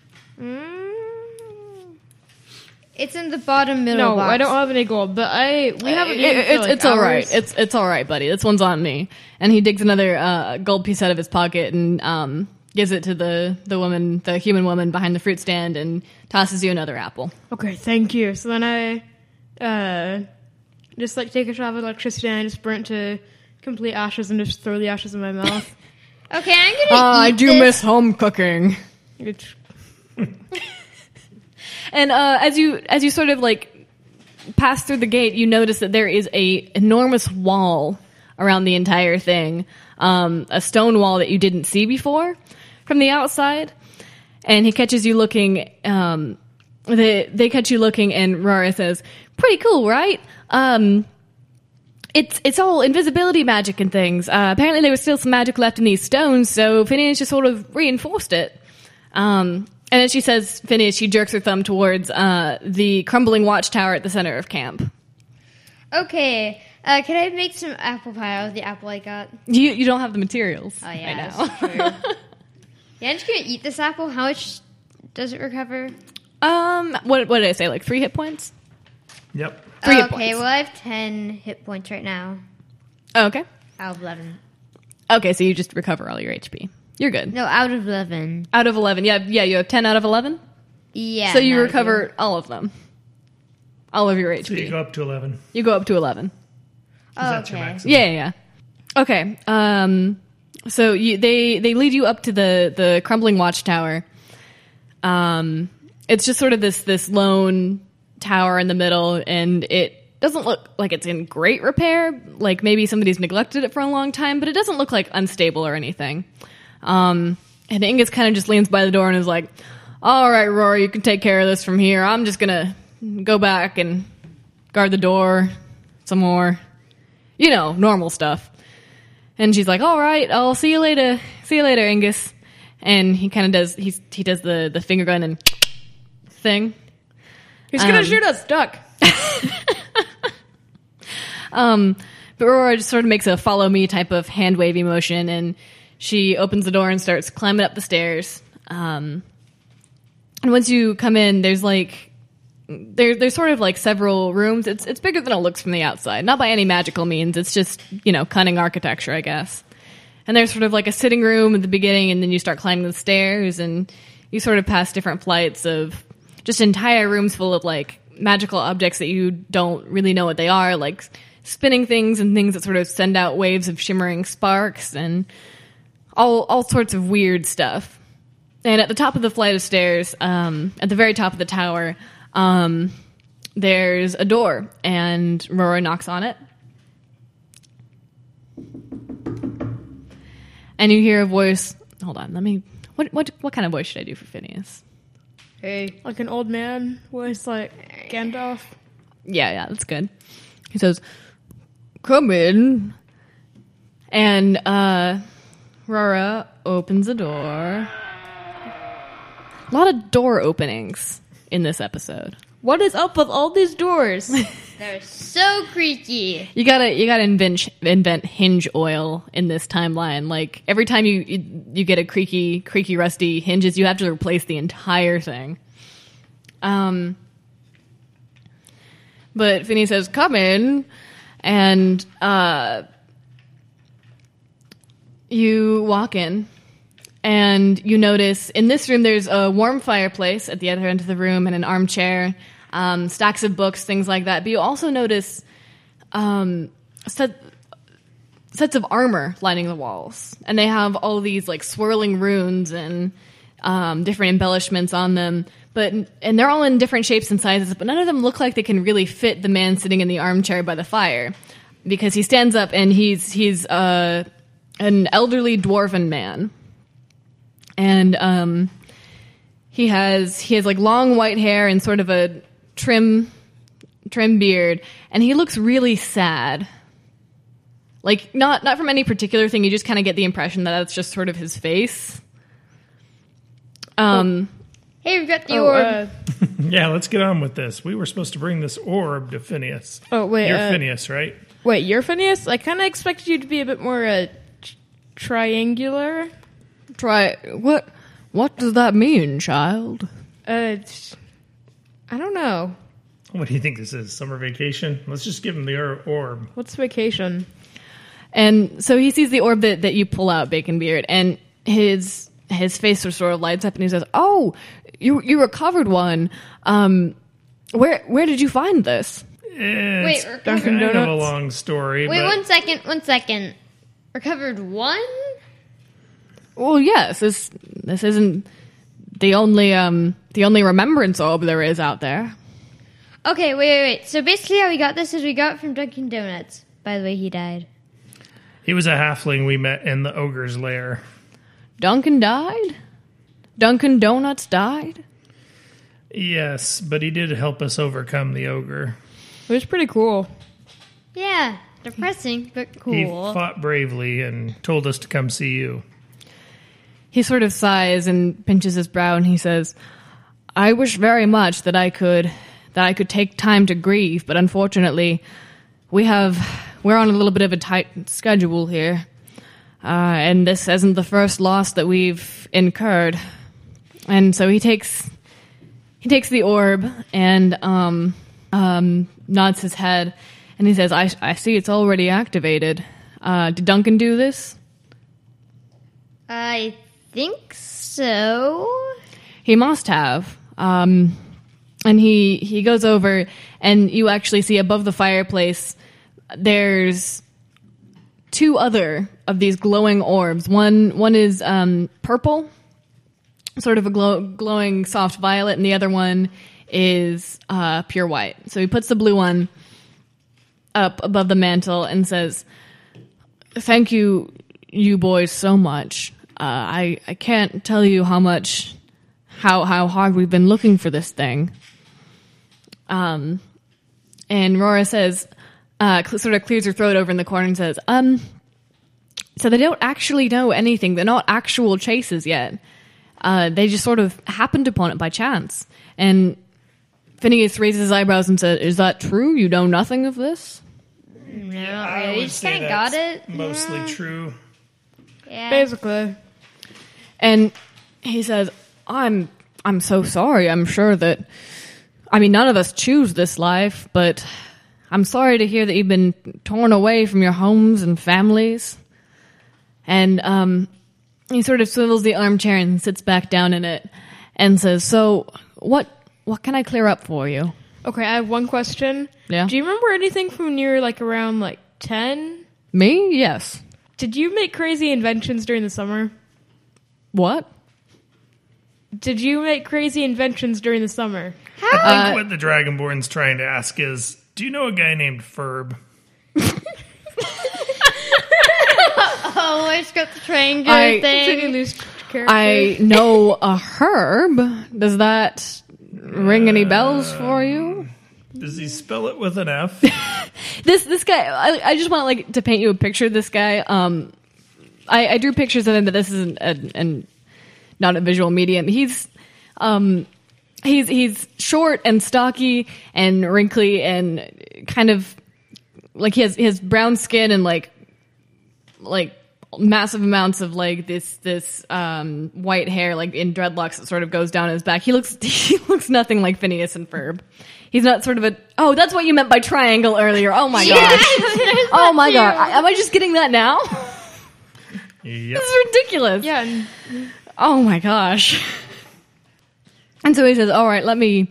It's in the bottom middle no, box. I don't have any gold, but we haven't eaten for, like, It's all right. hours. It's all right, buddy. This one's on me. And he digs another gold piece out of his pocket and gives it to the woman, the human woman behind the fruit stand, and tosses you another apple. Okay, thank you. So then I just like take a shot of electricity and I just burn it to complete ashes and just throw the ashes in my mouth. Okay, I'm gonna I eat do this. miss home cooking. It's- And as you sort of like pass through the gate, you notice that there is a enormous wall around the entire thing, a stone wall that you didn't see before from the outside. And he catches you looking. They catch you looking, and Rara says, "Pretty cool, right? It's all invisibility magic and things. Apparently, there was still some magic left in these stones, so Phineas just sort of reinforced it." And as she says Phineas, she jerks her thumb towards the crumbling watchtower at the center of camp. Okay, can I make some apple pie out of the apple I got? You don't have the materials Oh yeah, right now. that's true. Yeah, I'm just gonna eat this apple. How much does it recover? What did I say? Like 3 hit points? Yep. 3 hit Okay, points. well I have 10 hit points right now. Oh, okay. Out of 11. Okay, so you just recover all your HP. You're good. No, out of 11. Out of 11. Yeah, you have 10 out of 11? Yeah. So you now I recover all of them. All of your So you HP. go up to 11. You go up to 11. do. Oh, That's your okay. maximum. Yeah. Okay. So they lead you up to the crumbling watchtower. It's just sort of this lone tower in the middle, and it doesn't look like it's in great repair. Like maybe somebody's neglected it for a long time, but it doesn't look like unstable or anything. And Angus kind of just leans by the door and is like, "All right, Rory, you can take care of this from here. I'm just gonna go back and guard the door some more. You know, normal stuff." And she's like, "All right, I'll see you later. See you later, Angus." And he kind of does, he does the finger gun and thing. He's gonna shoot us, duck. But Aurora just sort of makes a follow me type of hand wavy motion, and she opens the door and starts climbing up the stairs. And once you come in, there's like, there's sort of like several rooms. It's bigger than it looks from the outside. Not by any magical means. It's just, you know, cunning architecture, I guess. And there's sort of like a sitting room at the beginning, and then you start climbing the stairs, and you sort of pass different flights of just entire rooms full of like magical objects that you don't really know what they are, like spinning things and things that sort of send out waves of shimmering sparks and all sorts of weird stuff. And at the top of the flight of stairs, at the very top of the tower, there's a door, and Rora knocks on it. And you hear a voice. Hold on, let me. What kind of voice should I do for Phineas? Hey. Like an old man voice, like Gandalf. Yeah, that's good. He says, "Come in." And Rora opens the door. A lot of door openings in this episode. What is up with all these doors? They're so creaky. You gotta invent hinge oil in this timeline. Like every time you get a creaky, rusty hinges, you have to replace the entire thing. But Finney says, "Come in," and you walk in, and you notice in this room there's a warm fireplace at the other end of the room and an armchair. Stacks of books, things like that. But you also notice sets of armor lining the walls. And they have all these like swirling runes and different embellishments on them. And they're all in different shapes and sizes, but none of them look like they can really fit the man sitting in the armchair by the fire. Because he stands up and he's an elderly dwarven man. And he has like long white hair and sort of a trim beard, and he looks really sad. Like not from any particular thing. You just kind of get the impression that that's just sort of his face. Hey, we've got the orb. Yeah, let's get on with this. We were supposed to bring this orb to Phineas. Oh wait, You're Phineas, right? Wait, you're Phineas? I kind of expected you to be a bit more triangular. What does that mean, child? I don't know. What do you think this is? Summer vacation? Let's just give him the orb. What's vacation? And so he sees the orb that you pull out, Bacon Beard, and his face sort of lights up, and he says, "Oh, you recovered one. Where did you find this?" It's Wait, kind of a Donuts? long story. Wait, but one second. Recovered one? Well, yes. This isn't the only remembrance orb there is out there. Okay, wait. So basically how we got this is we got it from Dunkin' Donuts. By the way, he died. He was a halfling we met in the ogre's lair. Duncan died? Dunkin' Donuts died? Yes, but he did help us overcome the ogre. It was pretty cool. Yeah, depressing, but cool. He fought bravely and told us to come see you. He sort of sighs and pinches his brow, and he says, "I wish very much that I could take time to grieve, but unfortunately, we're on a little bit of a tight schedule here, and this isn't the first loss that we've incurred." And so he takes the orb and nods his head, and he says, "I see it's already activated. Did Duncan do this?" I think so. He must have. And he goes over, and you actually see above the fireplace, there's two other of these glowing orbs. One is purple, sort of a glowing soft violet, and the other one is pure white. So he puts the blue one up above the mantle and says, "Thank you boys so much. I can't tell you how hard we've been looking for this thing." And Rora says, sort of clears her throat over in the corner and says, "So they don't actually know anything. They're not actual chases yet. They just sort of happened upon it by chance." And Phineas raises his eyebrows and says, "Is that true? You know nothing of this?" No, I really. would We just say kind of got that's it. mostly true. Yeah. Basically. And he says, I'm so sorry. I'm sure that, none of us choose this life, but I'm sorry to hear that you've been torn away from your homes and families." And he sort of swivels the armchair and sits back down in it and says, "So what can I clear up for you?" Okay, I have one question. Yeah. Do you remember anything from when you were around 10? Me? Yes. Did you make crazy inventions during the summer? What? Did you make crazy inventions during the summer? I think what the Dragonborn's trying to ask is, do you know a guy named Ferb? Oh, I just got the triangle I- thing. Loose character. I know a herb. Does that ring any bells for you? Does he spell it with an F? This guy, I just want to paint you a picture of this guy. I drew pictures of him, but this isn't not a visual medium. He's he's short and stocky and wrinkly and kind of like he has brown skin and like massive amounts of like this white hair like in dreadlocks that sort of goes down his back. He looks nothing like Phineas and Ferb. He's not sort of a that's what you meant by triangle earlier. Oh my gosh. Oh my god. Am I just getting that now? Yep. This is ridiculous. Yeah. And Oh my gosh. And so he says, all right, let me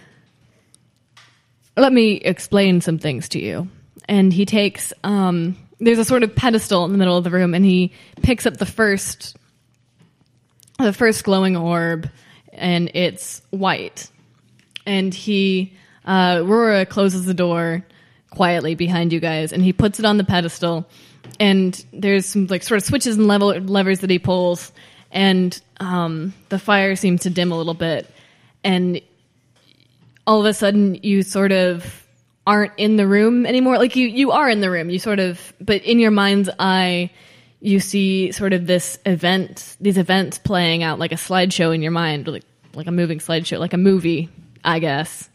explain some things to you. And he takes, there's a sort of pedestal in the middle of the room, and he picks up the first glowing orb, and it's white. And Rora closes the door quietly behind you guys, and he puts it on the pedestal, and there's some like sort of switches and levers that he pulls, and the fire seems to dim a little bit, and all of a sudden you sort of aren't in the room anymore. Like you are in the room, you sort of, but in your mind's eye, you see sort of these events playing out like a slideshow in your mind, like a moving slideshow, like a movie, I guess.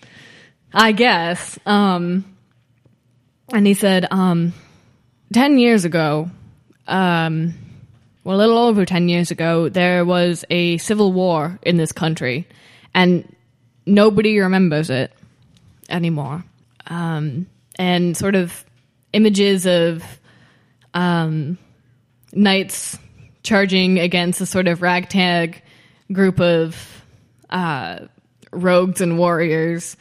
And he said, 10 years ago, a little over 10 years ago, there was a civil war in this country, and nobody remembers it anymore. And sort of images of knights charging against a sort of ragtag group of rogues and warriors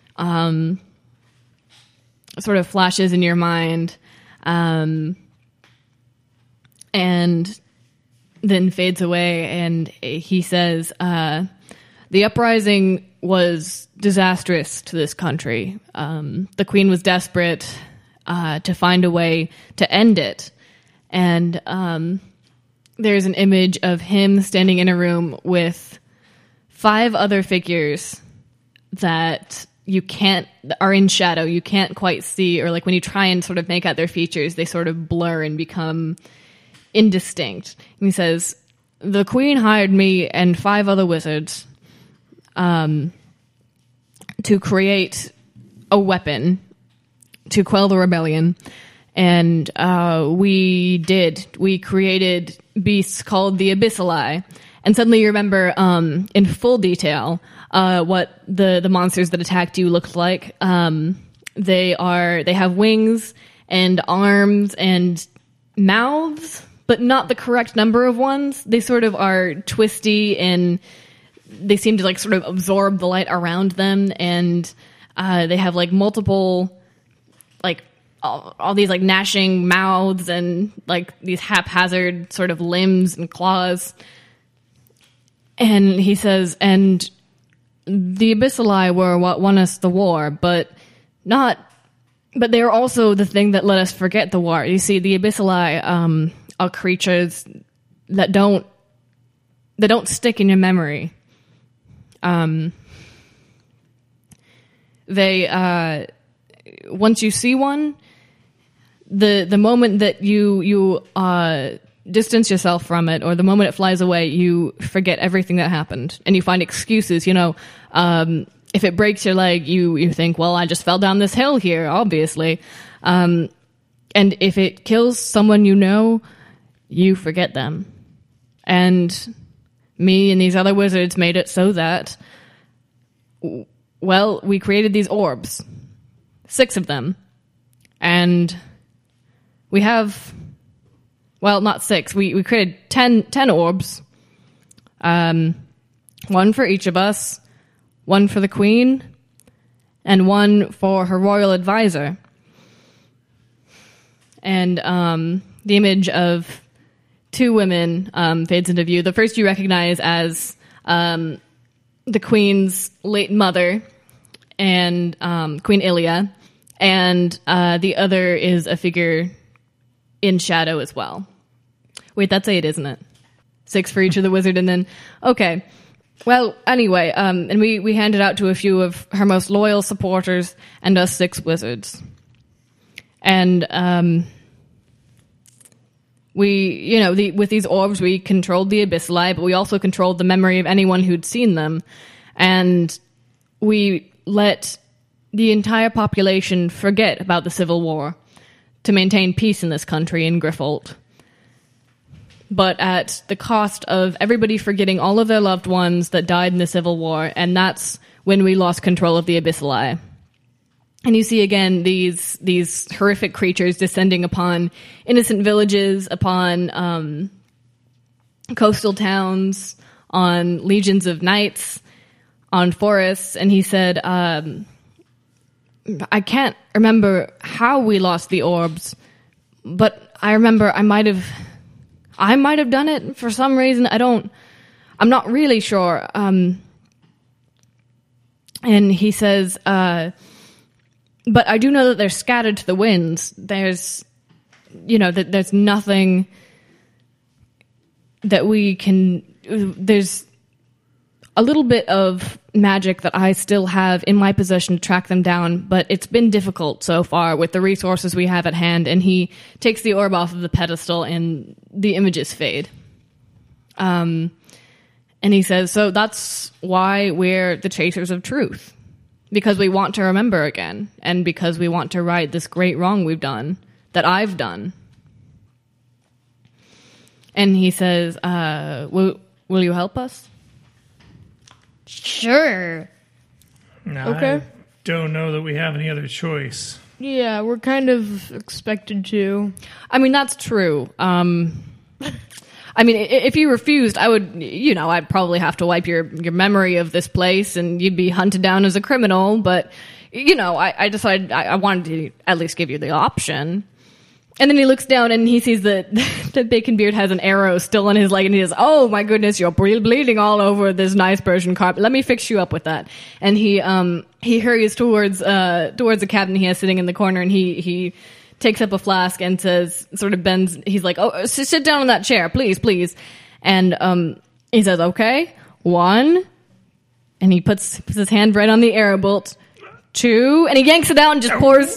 sort of flashes in your mind, and then fades away. And he says, the uprising was disastrous to this country. The queen was desperate to find a way to end it. And there's an image of him standing in a room with 5 other figures that are in shadow. You can't quite see, or like when you try and sort of make out their features, they sort of blur and become indistinct. And he says, the queen hired me and 5 other wizards to create a weapon to quell the rebellion. And we created beasts called the Abyssali. And suddenly you remember in full detail what the monsters that attacked you looked like. They have wings and arms and mouths, but not the correct number of ones. They sort of are twisty, and they seem to like sort of absorb the light around them, and they have like multiple like all these like gnashing mouths and like these haphazard sort of limbs and claws. And he says, and the Abyssali were what won us the war, but they are also the thing that let us forget the war. You see, the Abyssali are creatures that don't stick in your memory. They once you see one, the moment that you distance yourself from it, or the moment it flies away, you forget everything that happened, and you find excuses. If it breaks your leg, you think, well, I just fell down this hill here, obviously. And if it kills someone you forget them. And me and these other wizards made it so that, well, we created these orbs. 6 of them. And we have, well, not 6. We created 10 orbs. 1 for each of us, 1 for the queen, and 1 for her royal advisor. And the image of 2 women fades into view. The first you recognize as the queen's late mother, and Queen Ilia, and the other is a figure in shadow as well. Wait, that's 8, isn't it? 6 for each of the wizard, and then okay. Well, anyway, and we handed out to a few of her most loyal supporters and us 6 wizards, and with these orbs, we controlled the Abyssali, but we also controlled the memory of anyone who'd seen them. and we let the entire population forget about the Civil War to maintain peace in this country in Griffolt. But at the cost of everybody forgetting all of their loved ones that died in the Civil War, and that's when we lost control of the Abyssali. And you see again these horrific creatures descending upon innocent villages, upon coastal towns, on legions of knights, on forests. And he said, I can't remember how we lost the orbs, but I remember I might have done it for some reason. I'm not really sure. And he says, but I do know that they're scattered to the winds. There's nothing that we can, there's a little bit of magic that I still have in my possession to track them down, but it's been difficult so far with the resources we have at hand. And he takes the orb off of the pedestal and the images fade. And he says, so that's why we're the chasers of truth, because we want to remember again, and because we want to right this great wrong we've done, that I've done. And he says, will you help us? Sure. Okay. I don't know that we have any other choice. Yeah, we're kind of expected to. I mean, that's true. I mean, if you refused, I'd probably have to wipe your memory of this place and you'd be hunted down as a criminal. But, I decided I wanted to at least give you the option. And then he looks down and he sees that Bacon Beard has an arrow still in his leg, and he says, oh my goodness, you're bleeding all over this nice Persian carpet. Let me fix you up with that. And he hurries towards the cabin he has sitting in the corner, and he takes up a flask and says, sort of bends, he's like, oh, sit down in that chair, please. And he says, okay, 1, and he puts his hand right on the arrow bolt, 2, and he yanks it out and just pours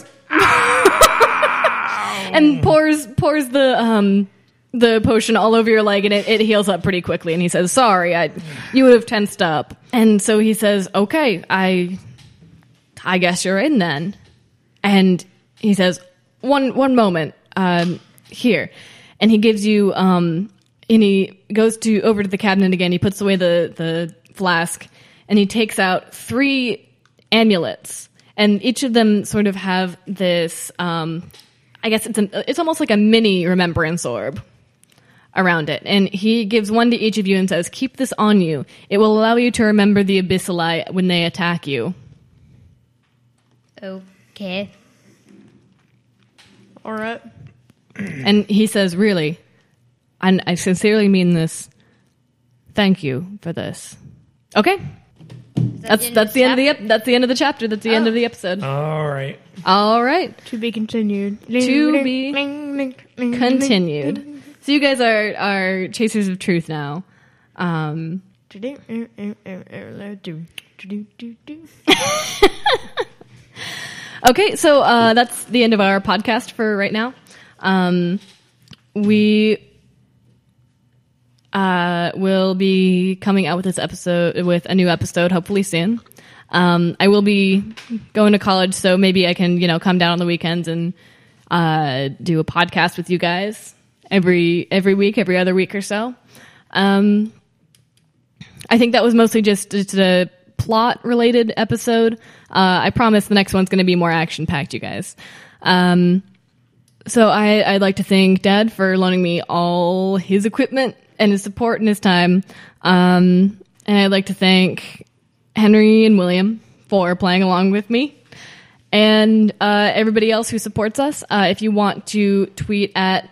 and pours the potion all over your leg, and it heals up pretty quickly. And he says, sorry, you would have tensed up. And so he says, okay, I guess you're in then. And he says, one moment, here. And he gives you, and he goes over to the cabinet again. He puts away the flask, and he takes out 3 amulets. And each of them sort of have this, I guess it's almost like a mini remembrance orb around it. And he gives one to each of you and says, keep this on you. It will allow you to remember the Abyssali when they attack you. Okay. All right. And he says, really, and I sincerely mean this, thank you for this. Okay. That's the end of the that's the end of the chapter. That's the end of the episode. All right. To be continued. To be continued. So you guys are chasers of truth now. Okay, so that's the end of our podcast for right now. We will be coming out with a new episode hopefully soon. I will be going to college, so maybe I can, come down on the weekends and do a podcast with you guys every week, every other week or so. I think that was mostly just a plot related episode. I promise the next one's going to be more action packed, you guys. So I'd like to thank Dad for loaning me all his equipment and his support and his time. And I'd like to thank Henry and William for playing along with me, and everybody else who supports us. If you want to tweet at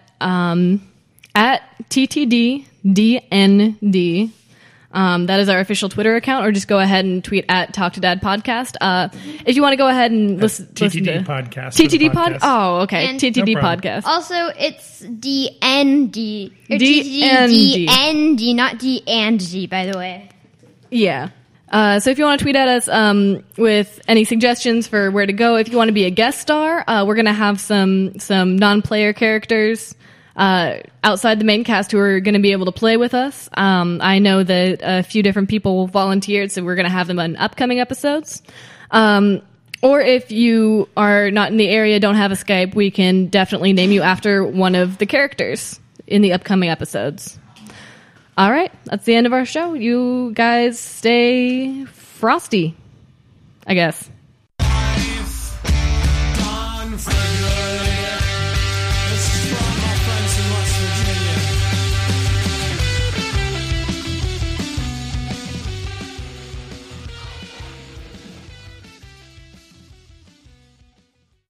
TTDDND, that is our official Twitter account, or just go ahead and tweet at Talk to Dad Podcast. If you want to go ahead and listen TTD to podcast. TTD Podcast. Oh, okay. And TTD No problem. Podcast. Also, it's DND. Or DND. DND, not D and D, by the way. Yeah. So if you want to tweet at us with any suggestions for where to go, if you want to be a guest star, we're going to have some non-player characters outside the main cast who are going to be able to play with us. I know that a few different people volunteered, so we're going to have them on upcoming episodes. Or if you are not in the area, don't have a Skype, we can definitely name you after one of the characters in the upcoming episodes. All right, that's the end of our show. You guys stay frosty, I guess.